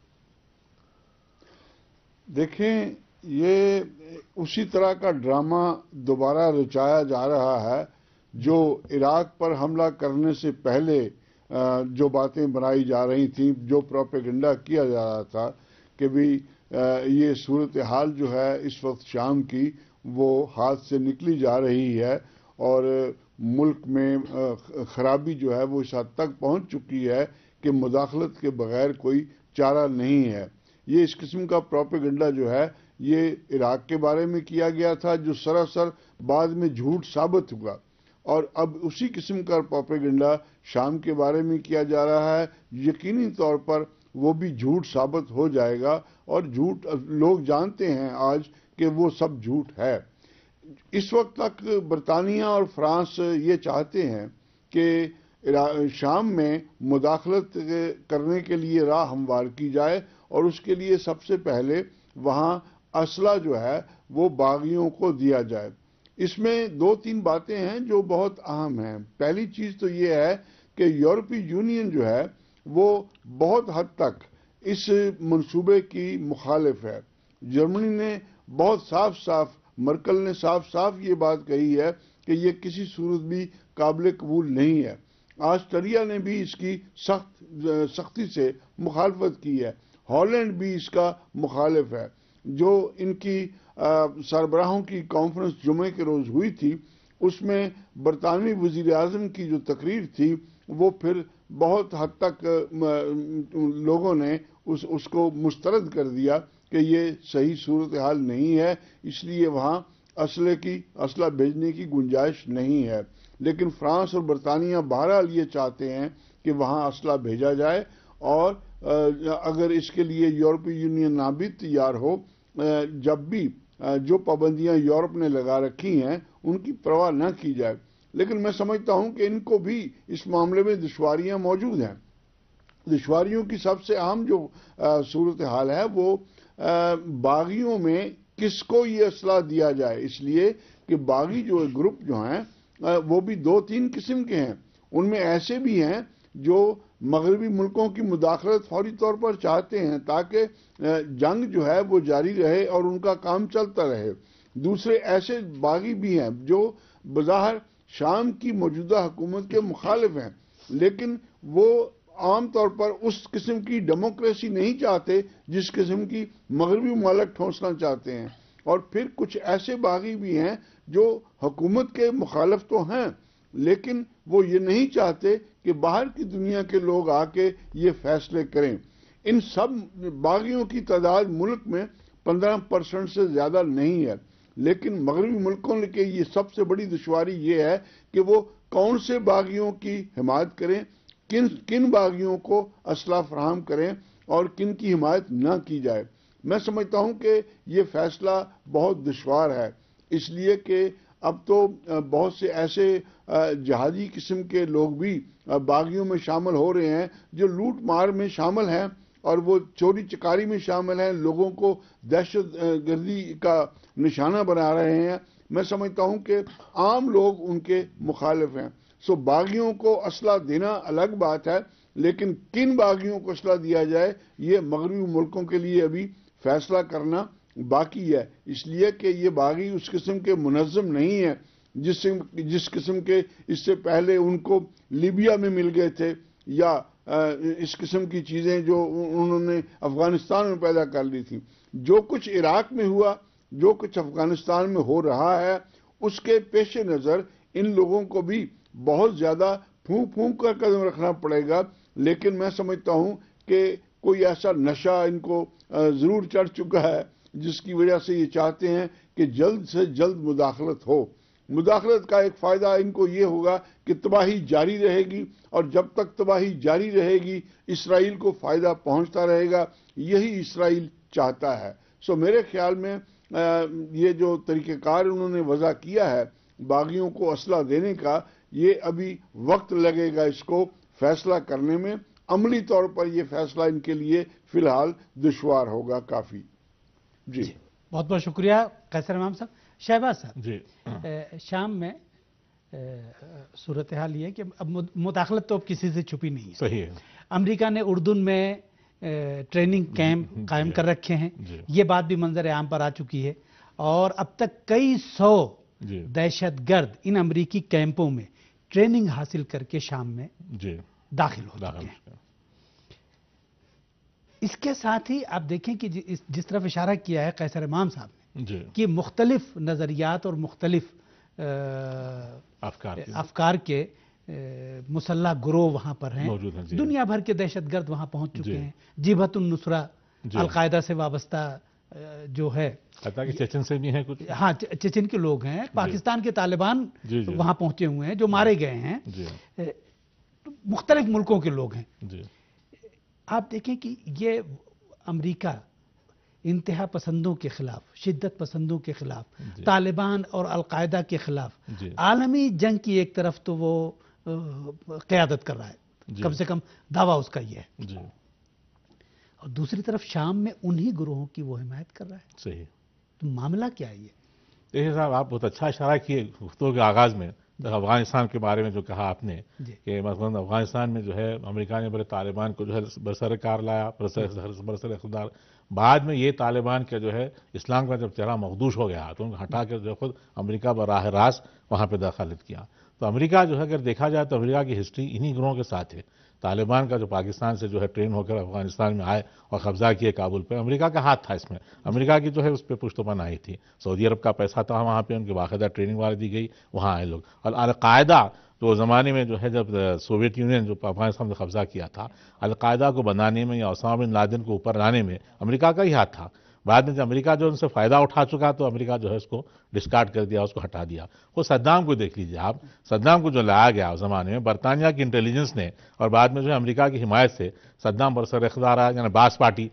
دیکھیں، یہ اسی طرح کا ڈرامہ دوبارہ رچایا جا رہا ہے جو عراق پر حملہ کرنے سے پہلے جو باتیں بنائی جا رہی تھیں، جو پروپیگنڈا کیا جا رہا تھا کہ بھی یہ صورتحال جو ہے اس وقت شام کی وہ ہاتھ سے نکلی جا رہی ہے، اور ملک میں خرابی جو ہے وہ اس حد تک پہنچ چکی ہے کہ مداخلت کے بغیر کوئی چارہ نہیں ہے. یہ اس قسم کا پروپیگنڈا جو ہے یہ عراق کے بارے میں کیا گیا تھا، جو سراسر بعد میں جھوٹ ثابت ہوا، اور اب اسی قسم کا پروپیگنڈا شام کے بارے میں کیا جا رہا ہے. یقینی طور پر وہ بھی جھوٹ ثابت ہو جائے گا، اور جھوٹ لوگ جانتے ہیں آج کہ وہ سب جھوٹ ہے. اس وقت تک برطانیہ اور فرانس یہ چاہتے ہیں کہ شام میں مداخلت کرنے کے لیے راہ ہموار کی جائے، اور اس کے لیے سب سے پہلے وہاں اسلحہ جو ہے وہ باغیوں کو دیا جائے۔ اس میں دو تین باتیں ہیں جو بہت اہم ہیں۔ پہلی چیز تو یہ ہے کہ یورپی یونین جو ہے وہ بہت حد تک اس منصوبے کی مخالف ہے۔ جرمنی نے بہت صاف صاف، مرکل نے صاف صاف یہ بات کہی ہے کہ یہ کسی صورت بھی قابل قبول نہیں ہے۔ آسٹریا نے بھی اس کی سخت سختی سے مخالفت کی ہے۔ ہالینڈ بھی اس کا مخالف ہے۔ جو ان کی سربراہوں کی کانفرنس جمعے کے روز ہوئی تھی، اس میں برطانوی وزیر اعظم کی جو تقریر تھی وہ پھر بہت حد تک لوگوں نے اس اس کو مسترد کر دیا کہ یہ صحیح صورتحال نہیں ہے، اس لیے وہاں اسلحے کی اسلحہ بھیجنے کی گنجائش نہیں ہے۔ لیکن فرانس اور برطانیہ بہرحال یہ چاہتے ہیں کہ وہاں اسلحہ بھیجا جائے، اور اگر اس کے لیے یورپی یونین نہ بھی تیار ہو، جب بھی جو پابندیاں یورپ نے لگا رکھی ہیں ان کی پرواہ نہ کی جائے۔ لیکن میں سمجھتا ہوں کہ ان کو بھی اس معاملے میں دشواریاں موجود ہیں۔ دشواریوں کی سب سے اہم جو صورتحال ہے وہ باغیوں میں کس کو یہ اسلحہ دیا جائے، اس لیے کہ باغی جو گروپ جو ہیں وہ بھی دو تین قسم کے ہیں۔ ان میں ایسے بھی ہیں جو مغربی ملکوں کی مداخلت فوری طور پر چاہتے ہیں تاکہ جنگ جو ہے وہ جاری رہے اور ان کا کام چلتا رہے۔ دوسرے ایسے باغی بھی ہیں جو بظاہر شام کی موجودہ حکومت کے مخالف ہیں، لیکن وہ عام طور پر اس قسم کی ڈیموکریسی نہیں چاہتے جس قسم کی مغربی ممالک ٹھونسنا چاہتے ہیں۔ اور پھر کچھ ایسے باغی بھی ہیں جو حکومت کے مخالف تو ہیں، لیکن وہ یہ نہیں چاہتے کہ باہر کی دنیا کے لوگ آ کے یہ فیصلے کریں۔ ان سب باغیوں کی تعداد ملک میں پندرہ پرسنٹ سے زیادہ نہیں ہے، لیکن مغربی ملکوں کے یہ سب سے بڑی دشواری یہ ہے کہ وہ کون سے باغیوں کی حمایت کریں، کن کن باغیوں کو اسلحہ فراہم کریں اور کن کی حمایت نہ کی جائے۔ میں سمجھتا ہوں کہ یہ فیصلہ بہت دشوار ہے، اس لیے کہ اب تو بہت سے ایسے جہادی قسم کے لوگ بھی باغیوں میں شامل ہو رہے ہیں جو لوٹ مار میں شامل ہیں اور وہ چوری چکاری میں شامل ہیں، لوگوں کو دہشت گردی کا نشانہ بنا رہے ہیں۔ میں سمجھتا ہوں کہ عام لوگ ان کے مخالف ہیں۔ سو باغیوں کو اسلحہ دینا الگ بات ہے، لیکن کن باغیوں کو اسلحہ دیا جائے یہ مغربی ملکوں کے لیے ابھی فیصلہ کرنا باقی ہے، اس لیے کہ یہ باغی اس قسم کے منظم نہیں ہیں جس جس قسم کے اس سے پہلے ان کو لیبیا میں مل گئے تھے، یا اس قسم کی چیزیں جو انہوں نے افغانستان میں پیدا کر لی تھی۔ جو کچھ عراق میں ہوا، جو کچھ افغانستان میں ہو رہا ہے، اس کے پیش نظر ان لوگوں کو بھی بہت زیادہ پھونک پھونک کر قدم رکھنا پڑے گا۔ لیکن میں سمجھتا ہوں کہ کوئی ایسا نشہ ان کو ضرور چڑھ چکا ہے جس کی وجہ سے یہ چاہتے ہیں کہ جلد سے جلد مداخلت ہو۔ مداخلت کا ایک فائدہ ان کو یہ ہوگا کہ تباہی جاری رہے گی، اور جب تک تباہی جاری رہے گی اسرائیل کو فائدہ پہنچتا رہے گا، یہی اسرائیل چاہتا ہے۔ سو میرے خیال میں یہ جو طریقہ کار انہوں نے وضع کیا ہے باغیوں کو اسلحہ دینے کا، یہ ابھی وقت لگے گا اس کو فیصلہ کرنے میں۔ عملی طور پر یہ فیصلہ ان کے لیے فی الحال دشوار ہوگا کافی۔ جی بہت بہت شکریہ قیصر امام صاحب۔ شہباز صاحب، جی شام میں صورتحال یہ ہے کہ اب مداخلت تو اب کسی سے چھپی نہیں ہے۔ صحیح ہے۔ امریکہ نے اردن میں ٹریننگ کیمپ قائم کر رکھے ہیں، یہ بات بھی منظر عام پر آ چکی ہے، اور اب تک کئی سو دہشت گرد ان امریکی کیمپوں میں ٹریننگ حاصل کر کے شام میں داخل ہو چکے ہیں۔ اس کے ساتھ ہی آپ دیکھیں کہ جس طرف اشارہ کیا ہے قیصر امام صاحب نے کہ مختلف نظریات اور مختلف افکار کے مسلح گروہ وہاں پر ہیں، دنیا بھر کے دہشت گرد وہاں پہنچ چکے ہیں۔ جبہت النصرہ القاعدہ سے وابستہ جو ہے، چچن سے بھی ہیں کچھ، ہاں چچن کے لوگ ہیں، پاکستان کے طالبان وہاں پہنچے ہوئے ہیں جو مارے گئے ہیں، مختلف ملکوں کے لوگ ہیں۔ آپ دیکھیں کہ یہ امریکہ انتہا پسندوں کے خلاف، شدت پسندوں کے خلاف، طالبان اور القاعدہ کے خلاف عالمی جنگ کی ایک طرف تو وہ قیادت کر رہا ہے، کم سے کم دعویٰ اس کا یہ ہے۔ اور دوسری طرف شام میں انہی گروہوں کی وہ حمایت کر رہا ہے. صحیح. تو معاملہ کیا ہے یہ؟ دیکھیے صاحب، آپ بہت اچھا اشارہ کیے گفتگو کے آغاز میں افغانستان کے بارے میں جو کہا آپ نے کہ مثلا افغانستان میں جو ہے امریکہ نے بڑے طالبان کو جو ہے برسر کار لایا، برسر اقتدار. بعد میں یہ طالبان کا جو ہے اسلام کا جب چہرہ مخدوش ہو گیا تو ان کو ہٹا کر جو خود امریکہ براہ راست وہاں پہ دخالت کیا. تو امریکہ جو ہے اگر دیکھا جائے تو امریکہ کی ہسٹری انہی گروہوں کے ساتھ ہے. طالبان کا جو پاکستان سے جو ہے ٹرین ہو کر افغانستان میں آئے اور قبضہ کیے کابل پہ، امریکہ کا ہاتھ تھا اس میں. امریکہ کی جو ہے اس پہ پشت پناہی تھی. سعودی عرب کا پیسہ تھا وہاں پہ، ان کی باقاعدہ ٹریننگ وغیرہ دی گئی، وہاں آئے لوگ. اور القاعدہ جو زمانے میں جو ہے جب سوویت یونین جو افغانستان میں قبضہ کیا تھا، القاعدہ کو بنانے میں یا اسامہ بن لادن کو اوپر لانے میں امریکہ کا ہی ہاتھ تھا. بعد میں جب امریکہ جو ان سے فائدہ اٹھا چکا تو امریکہ جو ہے اس کو ڈسکارڈ کر دیا، اس کو ہٹا دیا. وہ صدام کو دیکھ لیجیے آپ، صدام کو جو لایا گیا اس زمانے میں برطانیہ کی انٹیلیجنس نے، اور بعد میں جو ہے امریکہ کی حمایت سے صدام برسر اقتدار آیا. یعنی باس پارٹی،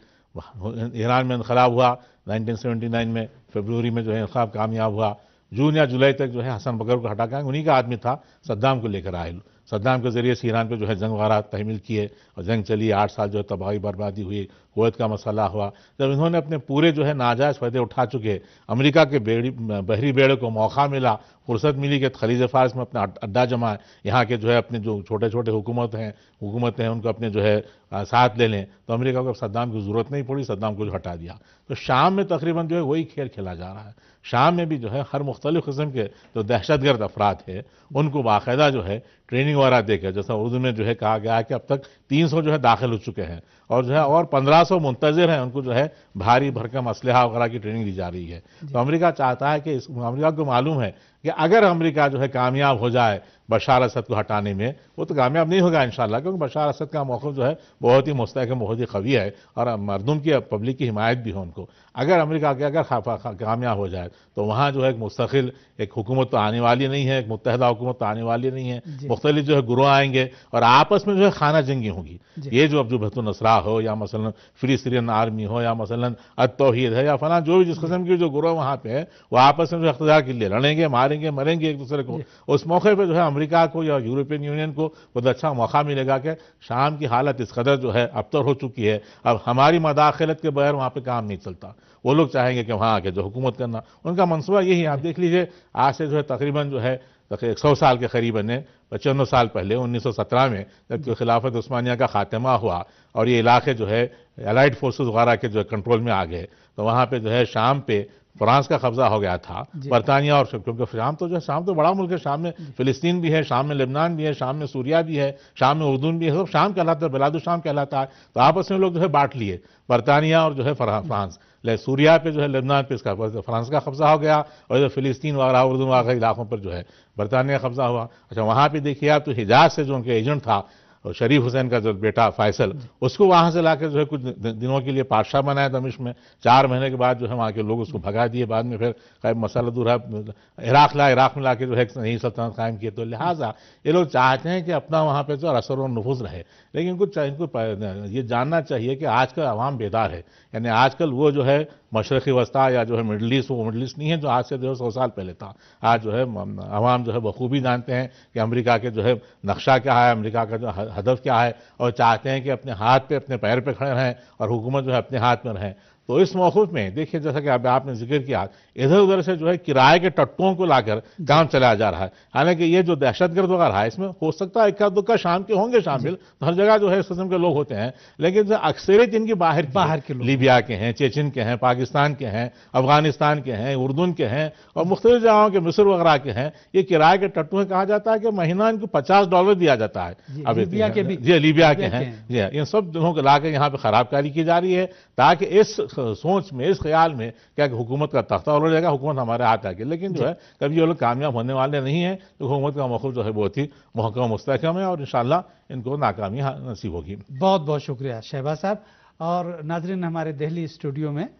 ایران میں انقلاب ہوا نائنٹین سیونٹی نائن میں، فیبروری میں جو ہے انقلاب کامیاب ہوا. جون یا جولائی تک جو ہے حسن بکر کو ہٹا کر انہی کا آدمی تھا، صدام کو لے کر آئے. صدام کے ذریعے سے ایران پہ جو ہے جنگ وغیرہ تحمیل کیے اور جنگ چلی، آٹھ سال جو ہے تباہی بربادی ہوئی، کویت کا مسئلہ ہوا. جب انہوں نے اپنے پورے جو ہے ناجائز فائدے اٹھا چکے، امریکہ کے بحری بیڑے کو موقع ملا، فرصت ملی کہ خلیج فارس میں اپنا اڈا جمائے، یہاں کے جو ہے اپنے جو چھوٹے چھوٹے حکومت ہیں حکومتیں ہیں ان کو اپنے جو ہے ساتھ لے لیں، تو امریکہ کو صدام کی ضرورت نہیں پڑی، صدام کو جو ہٹا دیا. تو شام میں تقریباً جو ہے وہی کھیل کھیلا جا رہا ہے. شام میں بھی جو ہے ہر مختلف قسم کے جو دہشت گرد افراد ہیں ان کو باقاعدہ جو ہے ٹریننگ وغیرہ دے کر، جیسا اردو میں جو ہے کہا گیا ہے کہ اب تک تین سو جو ہے داخل ہو چکے ہیں اور جو ہے اور پندرہ سو منتظر ہیں، ان کو جو ہے بھاری بھرکم اسلحہ وغیرہ کی ٹریننگ دی جا رہی ہے. تو امریکہ چاہتا ہے کہ اس امریکہ کو معلوم ہے کہ اگر امریکہ جو ہے کامیاب ہو جائے بشار اسد کو ہٹانے میں، وہ تو کامیاب نہیں ہوگا انشاءاللہ، کیونکہ بشار اسد کا موقف جو ہے بہت ہی مستحکم، بہت ہی قوی ہے اور مردم کی پبلک کی حمایت بھی ہے ان کو. اگر امریکہ کے اگر کامیاب ہو جائے تو وہاں جو ہے ایک مستقل ایک حکومت تو آنے والی نہیں ہے، ایک متحدہ حکومت تو آنے والی نہیں ہے. مختلف جو ہے گروہ آئیں گے اور آپس میں جو ہے خانہ جنگی ہوگی. یہ جو اب جو بھت النصرہ ہو یا مثلا فری سیرین آرمی ہو یا مثلا التوحید ہے یا فلاں جو بھی جس قسم کی جو گروہ وہاں پہ ہے، وہ آپس میں جو اقتدار کے لیے لڑیں گے، ماریں گے، مریں گے ایک دوسرے کو. اس موقع پہ جو ہے امریکہ کو یا یورپین یونین کو بہت اچھا موقع ملے گا کہ شام کی حالت اس قدر جو ہے ابتر ہو چکی ہے، اب ہماری مداخلت کے بغیر وہاں پہ کام نہیں چلتا. وہ لوگ چاہیں گے کہ وہاں آ کے جو حکومت کرنا، ان کا منصوبہ یہی ہے. آپ دیکھ لیجئے آج سے جو ہے تقریباً جو ہے ایک سو سال کے قریباً پچانوے سال پہلے انیس سو سترہ میں جب خلافت عثمانیہ کا خاتمہ ہوا اور یہ علاقے جو ہے الائڈ فورسز وغیرہ کے جو کنٹرول میں آ گئے، تو وہاں پہ جو ہے شام پہ فرانس کا قبضہ ہو گیا تھا، برطانیہ اور کیونکہ شام تو جو ہے شام تو بڑا ملک ہے، شام میں فلسطین بھی ہے، شام میں لبنان بھی ہے، شام میں سوریہ بھی ہے، شام میں اردن بھی ہے، سب شام کہلاتا ہے، بلاد الشام کہلاتا ہے. تو آپس میں لوگ جو ہے بانٹ لیے، برطانیہ اور جو ہے فرانس. سوریہ پہ جو ہے لبنان پہ اس کا فرانس کا قبضہ ہو گیا اور فلسطین وغیرہ اردن وغیرہ علاقوں پر جو ہے برطانیہ کا قبضہ ہوا. اچھا وہاں پہ دیکھیے آپ تو حجاز سے جو ان کے ایجنٹ تھا شریف حسین کا جو بیٹا فیصل، اس کو وہاں سے لا کے جو ہے کچھ دنوں کے لیے بادشاہ بنایا دمشق میں. چار مہینے کے بعد جو ہے وہاں کے لوگ اس کو بھگا دیے. بعد میں پھر قائم مسئلہ دور ہے عراق لا عراق میں لا کے جو ہے نئی سلطنت قائم کی. تو لہٰذا یہ لوگ چاہتے ہیں کہ اپنا وہاں پہ جو اثر و نفوذ رہے، لیکن کچھ ان کو یہ جاننا چاہیے کہ آج کل عوام بیدار ہے. یعنی آج کل وہ جو ہے مشرقی وسطیٰ یا جو ہے مڈل ایسٹ، وہ مڈل ایسٹ نہیں ہے جو آج سے جو ہے سو سال پہلے تھا. آج جو ہے عوام جو ہے بخوبی جانتے ہیں کہ امریکہ کے جو ہے نقشہ کیا ہے، امریکہ کا جو ہدف کیا ہے، اور چاہتے ہیں کہ اپنے ہاتھ پہ اپنے پیر پہ کھڑے رہیں اور حکومت جو ہے اپنے ہاتھ میں رہیں. تو اس موقف میں دیکھیے جیسا کہ آپ نے ذکر کیا، ادھر ادھر سے جو ہے کرائے کے ٹٹوؤں کو لا کر کام چلایا جا رہا ہے. حالانکہ یہ جو دہشت گرد وغیرہ ہے اس میں ہو سکتا ہے اکا دکا شام کے ہوں گے شامل، ہر جگہ جو ہے اس قسم کے لوگ ہوتے ہیں، لیکن جو اکثریت ان کی باہر باہر کے لیبیا کے ہیں، چیچن کے ہیں، پاکستان کے ہیں، افغانستان کے ہیں، اردن کے ہیں اور مختلف جگہوں کے مصر وغیرہ کے ہیں. یہ کرائے کے ٹٹو کہا جاتا ہے کہ مہینہ ان کو پچاس ڈالر دیا جاتا ہے. اب جی لیبیا کے ہیں، جی ان سب جگہوں کو لا کے یہاں پہ خراب کاری کی جا رہی ہے تاکہ اس سوچ میں، اس خیال میں کہ حکومت کا تختہ الٹ جائے گا، حکومت ہمارے ہاتھ آ کے. لیکن جو ہے کبھی یہ لوگ کامیاب ہونے والے نہیں ہیں. تو حکومت کا موقف جو ہے بہت ہی محکم و مستحکم ہے اور انشاءاللہ ان کو ناکامی نصیب ہوگی. بہت بہت شکریہ شہباز صاحب. اور ناظرین، ہمارے دہلی اسٹوڈیو میں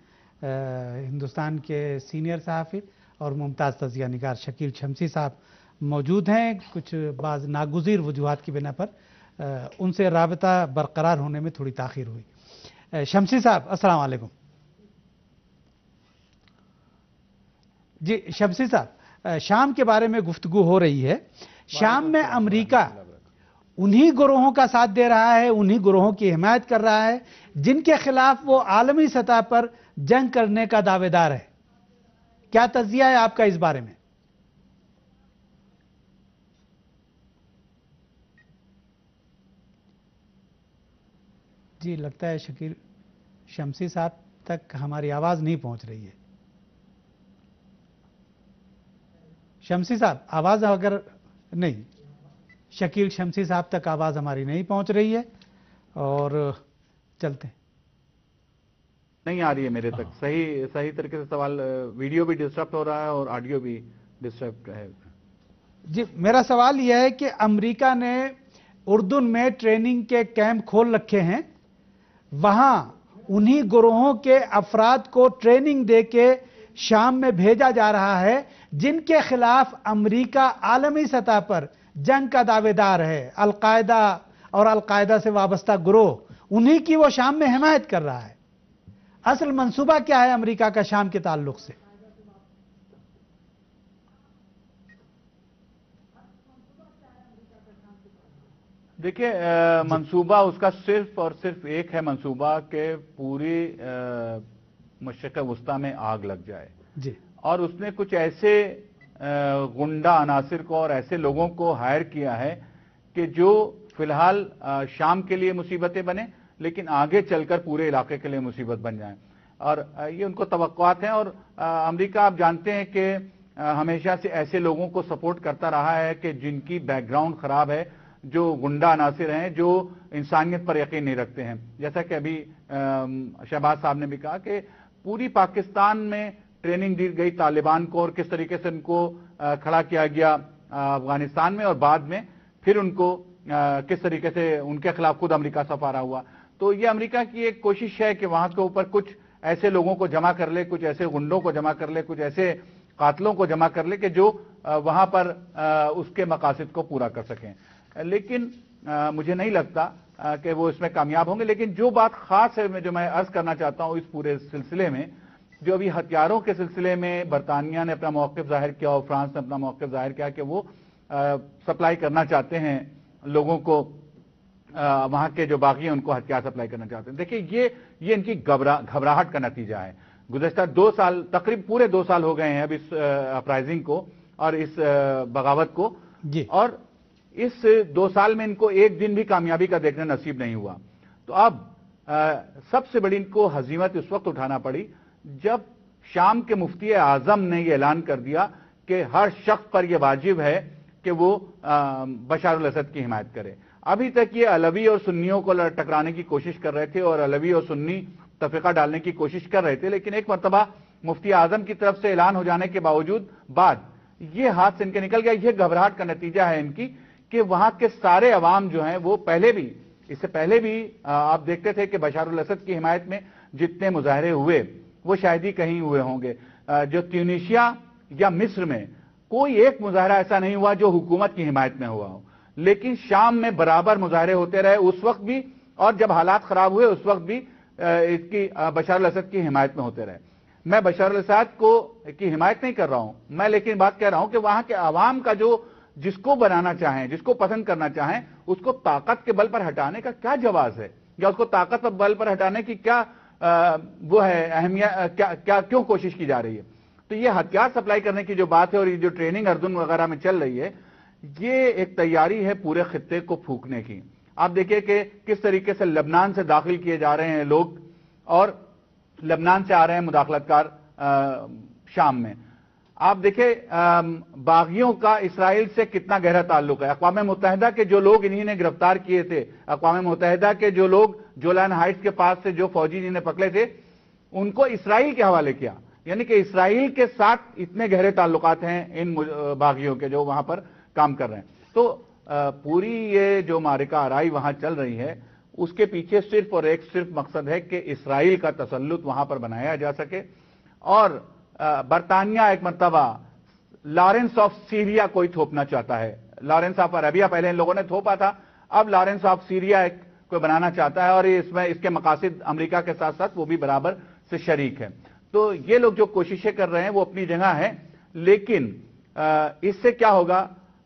ہندوستان کے سینئر صحافی اور ممتاز تجزیہ نگار شکیل شمسی صاحب موجود ہیں. کچھ بعض ناگزیر وجوہات کی بنا پر ان سے رابطہ برقرار ہونے میں تھوڑی تاخیر ہوئی. شمسی صاحب السلام علیکم. جی شمسی صاحب، شام کے بارے میں گفتگو ہو رہی ہے. شام میں امریکہ انہی گروہوں کا ساتھ دے رہا ہے, انہی گروہوں کی حمایت کر رہا ہے جن کے خلاف وہ عالمی سطح پر جنگ کرنے کا دعوے دار ہے. کیا تجزیہ ہے آپ کا اس بارے میں؟ جی لگتا ہے شکیل شمسی صاحب تک ہماری آواز نہیں پہنچ رہی ہے. شمسی صاحب آواز اگر نہیں, شکیل شمسی صاحب تک آواز ہماری نہیں پہنچ رہی ہے اور چلتے ہیں. نہیں آ رہی ہے میرے تک صحیح صحیح طریقے سے سوال. ویڈیو بھی ڈسٹرب ہو رہا ہے اور آڈیو بھی ڈسٹرب ہے. جی میرا سوال یہ ہے کہ امریکہ نے اردن میں ٹریننگ کے کیمپ کھول رکھے ہیں, وہاں انہی گروہوں کے افراد کو ٹریننگ دے کے شام میں بھیجا جا رہا ہے جن کے خلاف امریکہ عالمی سطح پر جنگ کا دعوے دار ہے. القاعدہ اور القاعدہ سے وابستہ گروہ, انہی کی وہ شام میں حمایت کر رہا ہے. اصل منصوبہ کیا ہے امریکہ کا شام کے تعلق سے؟ دیکھیے منصوبہ اس کا صرف اور صرف ایک ہے منصوبہ کہ پوری مشرق وسطی میں آگ لگ جائے جی, اور اس نے کچھ ایسے غنڈہ عناصر کو اور ایسے لوگوں کو ہائر کیا ہے کہ جو فی الحال شام کے لیے مصیبتیں بنے لیکن آگے چل کر پورے علاقے کے لیے مصیبت بن جائیں. اور یہ ان کو توقعات ہیں. اور امریکہ آپ جانتے ہیں کہ ہمیشہ سے ایسے لوگوں کو سپورٹ کرتا رہا ہے کہ جن کی بیک گراؤنڈ خراب ہے, جو غنڈہ عناصر ہیں, جو انسانیت پر یقین نہیں رکھتے ہیں. جیسا کہ ابھی شہباز صاحب نے بھی کہا کہ پوری پاکستان میں ٹریننگ دی گئی طالبان کو اور کس طریقے سے ان کو کھڑا کیا گیا افغانستان میں, اور بعد میں پھر ان کو کس طریقے سے ان کے خلاف خود امریکہ سفارا ہوا. تو یہ امریکہ کی ایک کوشش ہے کہ وہاں کے اوپر کچھ ایسے لوگوں کو جمع کر لے, کچھ ایسے غنڈوں کو جمع کر لے, کچھ ایسے قاتلوں کو جمع کر لے کہ جو وہاں پر اس کے مقاصد کو پورا کر سکیں. لیکن مجھے نہیں لگتا کہ وہ اس میں کامیاب ہوں گے. لیکن جو بات خاص ہے جو میں عرض کرنا چاہتا ہوں اس پورے سلسلے میں, جو ابھی ہتھیاروں کے سلسلے میں برطانیہ نے اپنا موقف ظاہر کیا اور فرانس نے اپنا موقف ظاہر کیا کہ وہ سپلائی کرنا چاہتے ہیں لوگوں کو, وہاں کے جو باغی ہیں ان کو ہتھیار سپلائی کرنا چاہتے ہیں. دیکھیں یہ یہ ان کی گھبراہٹ کا نتیجہ ہے. گزشتہ دو سال تقریب پورے دو سال ہو گئے ہیں اب اس اپرائزنگ کو اور اس بغاوت کو جی, اور اس دو سال میں ان کو ایک دن بھی کامیابی کا دیکھنا نصیب نہیں ہوا. تو اب سب سے بڑی ان کو ہزیمت اس وقت اٹھانا پڑی جب شام کے مفتی اعظم نے یہ اعلان کر دیا کہ ہر شخص پر یہ واجب ہے کہ وہ بشار الاسد کی حمایت کرے. ابھی تک یہ علوی اور سنیوں کو ٹکرانے کی کوشش کر رہے تھے اور علوی اور سنی تفرقہ ڈالنے کی کوشش کر رہے تھے, لیکن ایک مرتبہ مفتی اعظم کی طرف سے اعلان ہو جانے کے باوجود بعد یہ ہاتھ سے ان کے نکل گیا. یہ گھبراہٹ کا نتیجہ ہے ان کی کہ وہاں کے سارے عوام جو ہیں وہ پہلے بھی اس سے پہلے بھی آپ دیکھتے تھے کہ بشار الاسد کی حمایت میں جتنے مظاہرے ہوئے وہ شاید ہی کہیں ہوئے ہوں گے. جو تیونیشیا یا مصر میں کوئی ایک مظاہرہ ایسا نہیں ہوا جو حکومت کی حمایت میں ہوا ہو, لیکن شام میں برابر مظاہرے ہوتے رہے اس وقت بھی, اور جب حالات خراب ہوئے اس وقت بھی اس کی بشار الاسد کی حمایت میں ہوتے رہے. میں بشار الاسد کو کی حمایت نہیں کر رہا ہوں میں, لیکن بات کہہ رہا ہوں کہ وہاں کے عوام کا جو جس کو بنانا چاہیں, جس کو پسند کرنا چاہیں, اس کو طاقت کے بل پر ہٹانے کا کیا جواز ہے, یا اس کو طاقت پر بل پر ہٹانے کی کیا وہ ہے اہمیت, کیا, کیا کیوں کوشش کی جا رہی ہے. تو یہ ہتھیار سپلائی کرنے کی جو بات ہے اور یہ جو ٹریننگ اردن وغیرہ میں چل رہی ہے, یہ ایک تیاری ہے پورے خطے کو پھونکنے کی. آپ دیکھیں کہ کس طریقے سے لبنان سے داخل کیے جا رہے ہیں لوگ اور لبنان سے آ رہے ہیں مداخلت کار شام میں. آپ دیکھیں باغیوں کا اسرائیل سے کتنا گہرا تعلق ہے. اقوام متحدہ کے جو لوگ انہی نے گرفتار کیے تھے, اقوام متحدہ کے جو لوگ جولان ہائٹس کے پاس سے جو فوجی انہی نے پکڑے تھے, ان کو اسرائیل کے حوالے کیا. یعنی کہ اسرائیل کے ساتھ اتنے گہرے تعلقات ہیں ان باغیوں کے جو وہاں پر کام کر رہے ہیں. تو پوری یہ جو معرکہ آرائی وہاں چل رہی ہے اس کے پیچھے صرف اور ایک صرف مقصد ہے کہ اسرائیل کا تسلط وہاں پر بنایا جا سکے. اور برطانیہ ایک مرتبہ لارنس آف سیریا کوئی تھوپنا چاہتا ہے. لارنس آف عربیہ پہلے ان لوگوں نے تھوپا تھا, اب لارنس آف سیریا کوئی بنانا چاہتا ہے, اور اس میں اس کے مقاصد امریکہ کے ساتھ ساتھ وہ بھی برابر سے شریک ہے. تو یہ لوگ جو کوششیں کر رہے ہیں وہ اپنی جگہ ہیں, لیکن اس سے کیا ہوگا,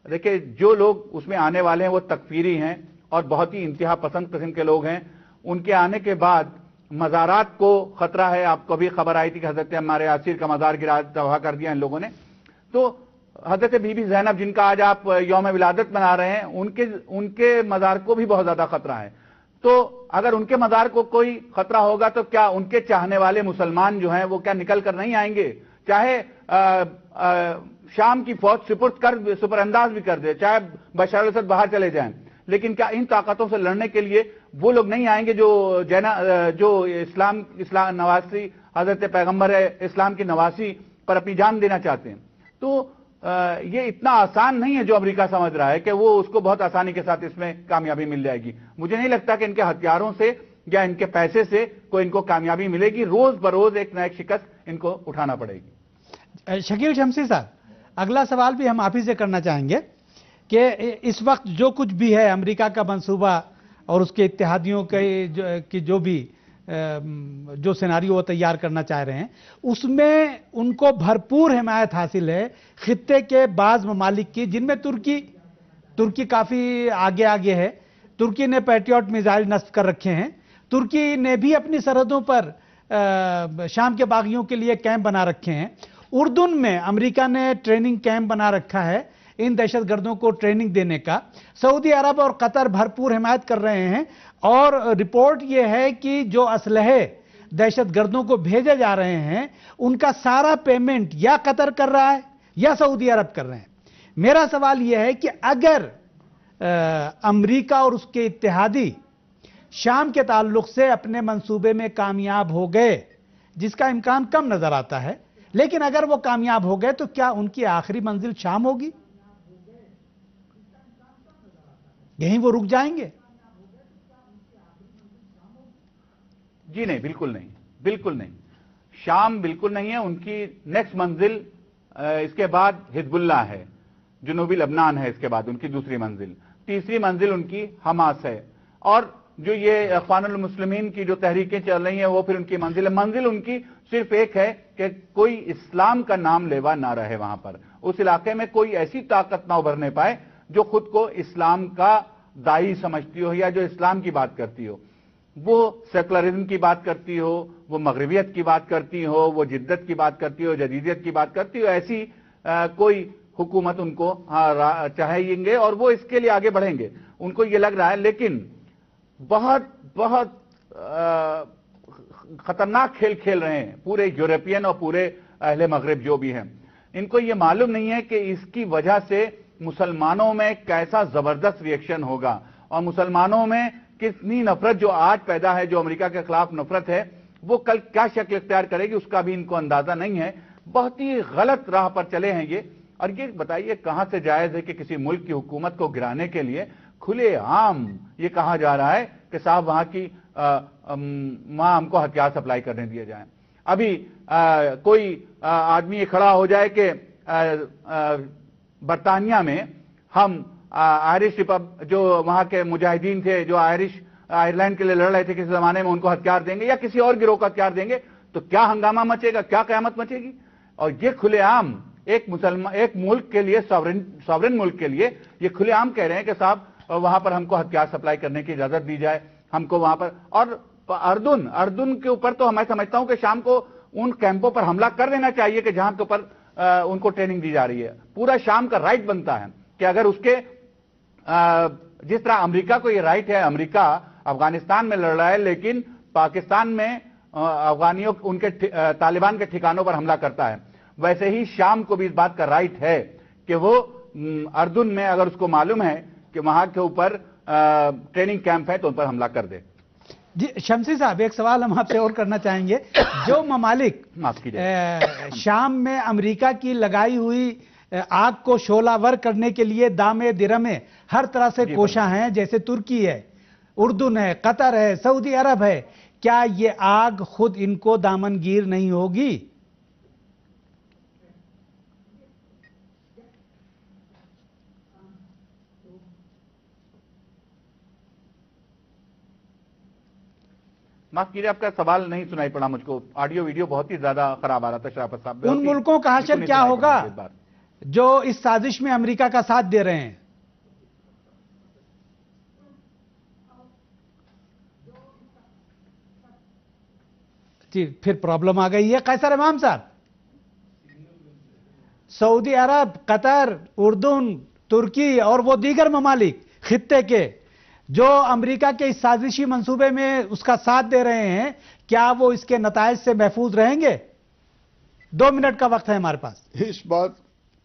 देखिए जो लोग उसमें आने वाले हैं वो तकफीरी हैं और बहुत ही इंतहा पसंद किस्म के लोग हैं। उनके आने के बाद मज़ारात को खतरा है। आपको भी खबर आई थी कि हजरत अम्मार यासिर का मज़ार गिरा तबाह कर दिया इन लोगों ने। तो हजरत बीबी ज़ैनब जिनका आज आप यौम विलादत मना रहे हैं, उनके उनके मज़ार को भी बहुत ज्यादा खतरा है। तो अगर उनके मज़ार को कोई खतरा होगा तो क्या उनके चाहने वाले मुसलमान जो हैं वो क्या निकल कर नहीं आएंगे? चाहे आ, आ, शाम की फौज सुपुर्द कर सुपर अंदाज भी कर दे, चाहे बशर अल-असद बाहर चले जाएं, लेकिन क्या इन ताकतों से लड़ने के लिए वो लोग नहीं आएंगे जो जैना जो इस्लाम इस्लाम नवासी हजरत पैगंबर इस्लाम की नवासी पर अपनी जान देना चाहते हैं? तो आ, ये इतना आसान नहीं है जो अमेरिका समझ रहा है कि वो उसको बहुत आसानी के साथ इसमें कामयाबी मिल जाएगी। मुझे नहीं लगता कि इनके हथियारों से या इनके पैसे से कोई इनको कामयाबी मिलेगी। रोज बरोज एक न एक शिकस्त इनको उठाना पड़ेगी। शकील शमसी साहब, अगला सवाल भी हम आप ही से करना चाहेंगे कि इस वक्त जो कुछ भी है अमेरिका का मंसूबा और उसके इत्तेहादियों के जो, की जो भी जो सिनारियो वो तैयार करना चाह रहे हैं, उसमें उनको भरपूर हिमायत हासिल है खित्ते के बाज ममालिक की, जिनमें तुर्की तुर्की काफ़ी आगे आगे है। तुर्की ने पैट्रियट मिसाइल नस्ब कर रखे हैं। तुर्की ने भी अपनी सरहदों पर शाम के बागियों के लिए कैंप बना रखे हैं। उर्दुन में अमेरिका ने ट्रेनिंग कैंप बना रखा है इन दहशतगर्दों को ट्रेनिंग देने का। सऊदी अरब और कतर भरपूर हिमायत कर रहे हैं और रिपोर्ट यह है कि जो असलहे दहशतगर्दों को भेजे जा रहे हैं उनका सारा पेमेंट या कतर कर रहा है या सऊदी अरब कर रहे हैं। मेरा सवाल यह है कि अगर अमेरिका और उसके इत्तेहादी शाम के ताल्लुक से अपने मंसूबे में कामयाब हो गए, जिसका इम्कान कम नजर आता है, लेकिन अगर वो कामयाब हो गए तो क्या उनकी आखिरी मंजिल शाम होगी? यहीं वो रुक जाएंगे? जी नहीं, बिल्कुल नहीं, बिल्कुल नहीं। शाम बिल्कुल नहीं है। उनकी नेक्स्ट मंजिल इसके बाद हिजबुल्लाह है, जुनूबी लबनान है, इसके बाद उनकी दूसरी मंजिल। तीसरी मंजिल उनकी हमास है और जो ये अख्वानुल मुस्लिमीन की जो तहरीकें चल रही हैं वो फिर उनकी मंजिल है। मंजिल उनकी सिर्फ एक है कि कोई इस्लाम का नाम लेवा ना रहे वहां पर, उस इलाके में कोई ऐसी ताकत ना उभरने पाए जो खुद को इस्लाम का दाई समझती हो या जो इस्लाम की बात करती हो, वो सेकुलरिज्म की बात करती हो, वो मगरबियत की बात करती हो, वो जिद्दत की बात करती हो, जदीदियत की बात करती हो। ऐसी आ, कोई हुकूमत उनको हाँ चाहेंगे और वो इसके लिए आगे बढ़ेंगे, उनको ये लग रहा है। लेकिन बहुत बहुत खतरनाक खेल खेल रहे हैं पूरे यूरोपियन और पूरे अहले मगरिब जो भी हैं। इनको ये मालूम नहीं है कि इसकी वजह से मुसलमानों में कैसा जबरदस्त रिएक्शन होगा और मुसलमानों में कितनी नफरत जो आज पैदा है, जो अमेरिका के खिलाफ नफरत है, वो कल क्या शक्ल इख्तियार करेगी उसका भी इनको अंदाजा नहीं है। बहुत ही गलत राह पर चले हैं ये। और ये बताइए कहां से जायज है कि किसी मुल्क की हुकूमत को गिराने के लिए खुले आम ये कहा जा रहा है कि साहब वहां की मां हमको हथियार सप्लाई करने दिए जाएं। अभी आ, कोई आ, आदमी ये खड़ा हो जाए कि बरतानिया में हम आयरिश रिपब जो वहां के मुजाहिदीन थे, जो आयरिश आयरलैंड के लिए लड़ रहे थे किसी जमाने में, उनको हथियार देंगे या किसी और गिरोह को हथियार देंगे तो क्या हंगामा मचेगा, क्या कयामत मचेगी। और ये खुलेआम एक मुसलमान एक मुल्क के लिए, सॉवरेन सॉवरेन मुल्क के लिए ये खुलेआम कह रहे हैं कि साहब वहां पर हमको हथियार सप्लाई करने की इजाजत दी जाए, हमको वहां पर। और अर्दुन अर्दुन के ऊपर तो मैं समझता हूं कि शाम को उन कैंपों पर हमला कर देना चाहिए कि जहां के ऊपर उनको ट्रेनिंग दी जा रही है। पूरा शाम का राइट बनता है कि अगर उसके आ, जिस तरह अमेरिका को ये राइट है, अमेरिका अफगानिस्तान में लड़ रहा है लेकिन पाकिस्तान में अफगानियों उनके तालिबान के ठिकानों पर हमला करता है, वैसे ही शाम को भी इस बात का राइट है कि वो अर्दुन में अगर उसको मालूम है कि वहां के ऊपर ट्रेनिंग कैंप है तो उन पर हमला कर दे। जी शमसी साहब, एक सवाल हम आपसे और करना चाहेंगे। जो ममालिक माफ कीजिए शाम में अमेरिका की लगाई हुई आग को शोलावर करने के लिए दामे दिरमे हर तरह से कोशा हैं, जैसे तुर्की है, उर्दुन है, कतर है, सऊदी अरब है, क्या ये आग खुद इनको दामनगीर नहीं होगी? माफ कीजिए, आपका सवाल नहीं सुनाई पड़ा मुझको। ऑडियो वीडियो बहुत ही ज्यादा खराब आ रहा था शराफत साहब। उन मुल्कों का हशर क्या होगा जो इस साजिश में अमेरिका का साथ दे रहे हैं। जी फिर प्रॉब्लम आ गई है। कैसर इमाम साहब, सऊदी अरब, कतर, उर्दून, तुर्की और वो दीगर ममालिक खित्ते के जो अमेरिका के इस साजिशी मंसूबे में उसका साथ दे रहे हैं, क्या वो इसके नताइज से महफूज रहेंगे? दो मिनट का वक्त है हमारे पास। इस बात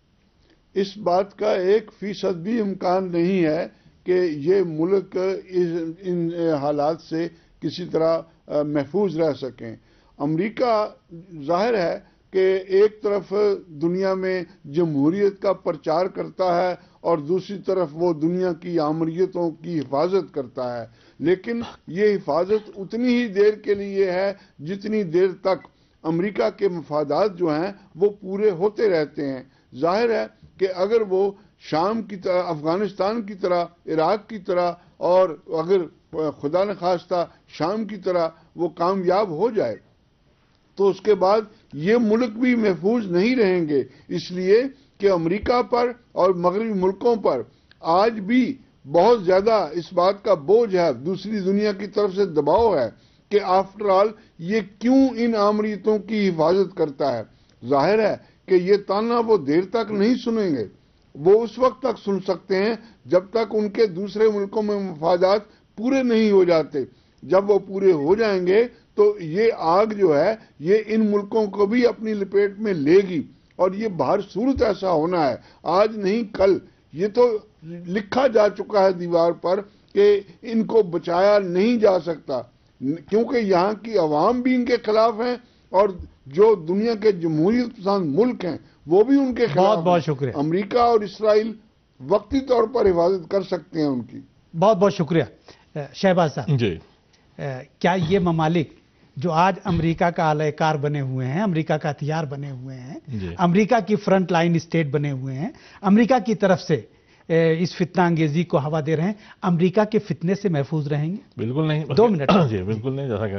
इस बात का एक फीसद भी इम्कान नहीं है कि ये मुल्क इस इन हालात से किसी तरह महफूज रह सकें। अमेरिका जाहिर है कि एक तरफ दुनिया में जमहूरियत का प्रचार करता है और दूसरी तरफ वो दुनिया की आमरीतों की हिफाजत करता है, लेकिन ये हिफाजत उतनी ही देर के लिए है जितनी देर तक अमेरिका के मफादात जो हैं वो पूरे होते रहते हैं। जाहिर है कि अगर वो शाम की तरह, अफगानिस्तान की तरह, इराक की तरह और अगर खुदा न खास्ता शाम की तरह वो कामयाब हो जाए तो उसके बाद ये मुल्क भी महफूज नहीं रहेंगे, इसलिए कि अमेरिका पर और मगरबी मुल्कों पर आज भी बहुत ज़्यादा इस बात का बोझ है, दूसरी दुनिया की तरफ से दबाव है कि आफ्टर ऑल ये क्यों इन आमरीतों की हिफाजत करता है। जाहिर है कि ये ताना वो देर तक नहीं सुनेंगे, वो उस वक्त तक सुन सकते हैं जब तक उनके दूसरे मुल्कों में मफादात पूरे नहीं हो जाते। जब वो पूरे हो जाएंगे तो ये आग जो है ये इन मुल्कों को भी अपनी लपेट में लेगी और ये बाहर सूरत ऐसा होना है, आज नहीं कल। ये तो लिखा जा चुका है दीवार पर कि इनको बचाया नहीं जा सकता, क्योंकि यहाँ की अवाम भी इनके खिलाफ हैं और जो दुनिया के जमहूरियत पसंद मुल्क हैं वो भी उनके खिलाफ। बहुत बहुत शुक्रिया। अमेरिका और इसराइल वक्ती तौर पर हिफाजत कर सकते हैं उनकी। बहुत बहुत शुक्रिया। शहबाज साहब जी, क्या ये ममालिक जो आज अमेरिका का आलयकार बने हुए हैं, अमेरिका का हथियार बने हुए हैं, अमेरिका की फ्रंट लाइन स्टेट बने हुए हैं, अमेरिका की तरफ से इस फितना अंगेजी को हवा दे रहे हैं, अमेरिका के फितने से महफूज रहेंगे? बिल्कुल नहीं। दो मिनट जी बिल्कुल नहीं। जैसा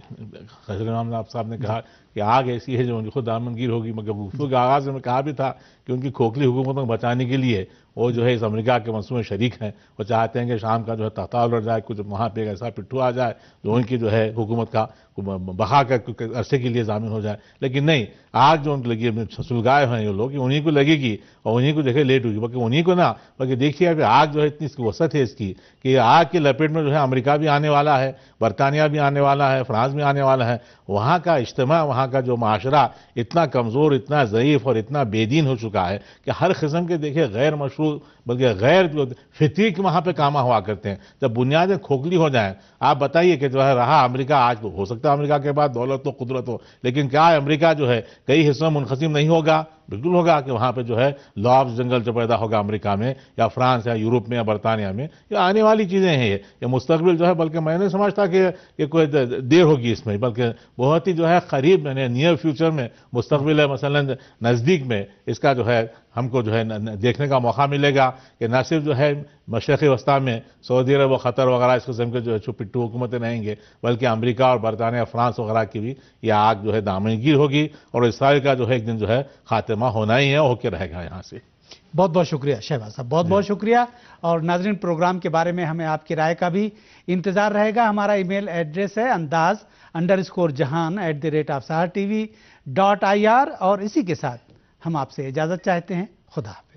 कि इमाम साहब ने कहा कि आग ऐसी है जो उनकी खुद दामनगीर होगी, मगर गुफ्तगू के आगाज में कहा भी था कि उनकी खोखली हुकूमतों को बचाने के लिए वो जो है इस अमेरिका के मंसूबे शरीक हैं। वो चाहते हैं कि शाम का जो है तख्ता उलट जाए, कुछ वहाँ पे एक ऐसा पिट्ठू आ जाए जो उनकी जो है हुकूमत का बहा का अरसे के लिए जामिन हो जाए। लेकिन नहीं, आग जो उनको लगी, सुलगाए हैं ये लोग, उन्हीं को लगेगी और उन्हीं को देखे लेट होगी, बल्कि उन्हीं को ना, बल्कि देखिए अभी आग जो है इतनी इसकी वसत है इसकी कि आग की लपेट में जो है अमेरिका भी आने वाला है, बरतानिया भी आने वाला है, फ्रांस भी आने वाला है। वहाँ का इज्तिमा, वहाँ का जो माशरा इतना कमज़ोर, इतना ज़ईफ़ और इतना बेदीन हो चुका है कि हर किस्म के देखिए गैर मशरूअ बल्कि गैर जो फितरी के वहाँ पे कामा हुआ करते हैं। जब बुनियादें खोखली हो जाएं, आप बताइए कि जो है रहा अमेरिका, आज तो हो सकता है अमेरिका के बाद दौलत हो, कुदरत हो, लेकिन क्या अमेरिका जो है कई हिस्सों में मुनक़सिम नहीं होगा? बिल्कुल होगा कि वहाँ पे जो है लॉ ऑफ जंगल जो पैदा होगा अमेरिका में या फ्रांस या यूरोप में या बरतानिया में, ये आने वाली चीज़ें हैं, ये ये मुस्तकबिल जो है। बल्कि मैं नहीं समझता कि ये कोई देर होगी इसमें, बल्कि बहुत ही जो है करीब मैंने नियर फ्यूचर में मुस्तकबिल है, मसलन नज़दीक में इसका जो है हमको जो है देखने का मौका मिलेगा कि न सिर्फ जो है मशरक़ी वस्ता में सऊदी अरब व क़तर वगैरह इस किस्म के जो है पिट्टू हुकूमतें रहेंगे, बल्कि अमेरिका और बरतानिया, फ्रांस वगैरह की भी यह आग जो है दामनगीर होगी और इसराइल का जो है एक दिन जो है खात्मा होना ही है, होके रहेगा यहाँ से। बहुत बहुत शुक्रिया शहबाज साहब, बहुत बहुत शुक्रिया। और नाज़रीन, प्रोग्राम के बारे में हमें आपकी राय का भी इंतजार रहेगा। हमारा ईमेल एड्रेस है Andaz underscore Jahan at the rate of Sahar TV dot I R और इसी के साथ हम आपसे इजाज़त चाहते हैं। खुदा।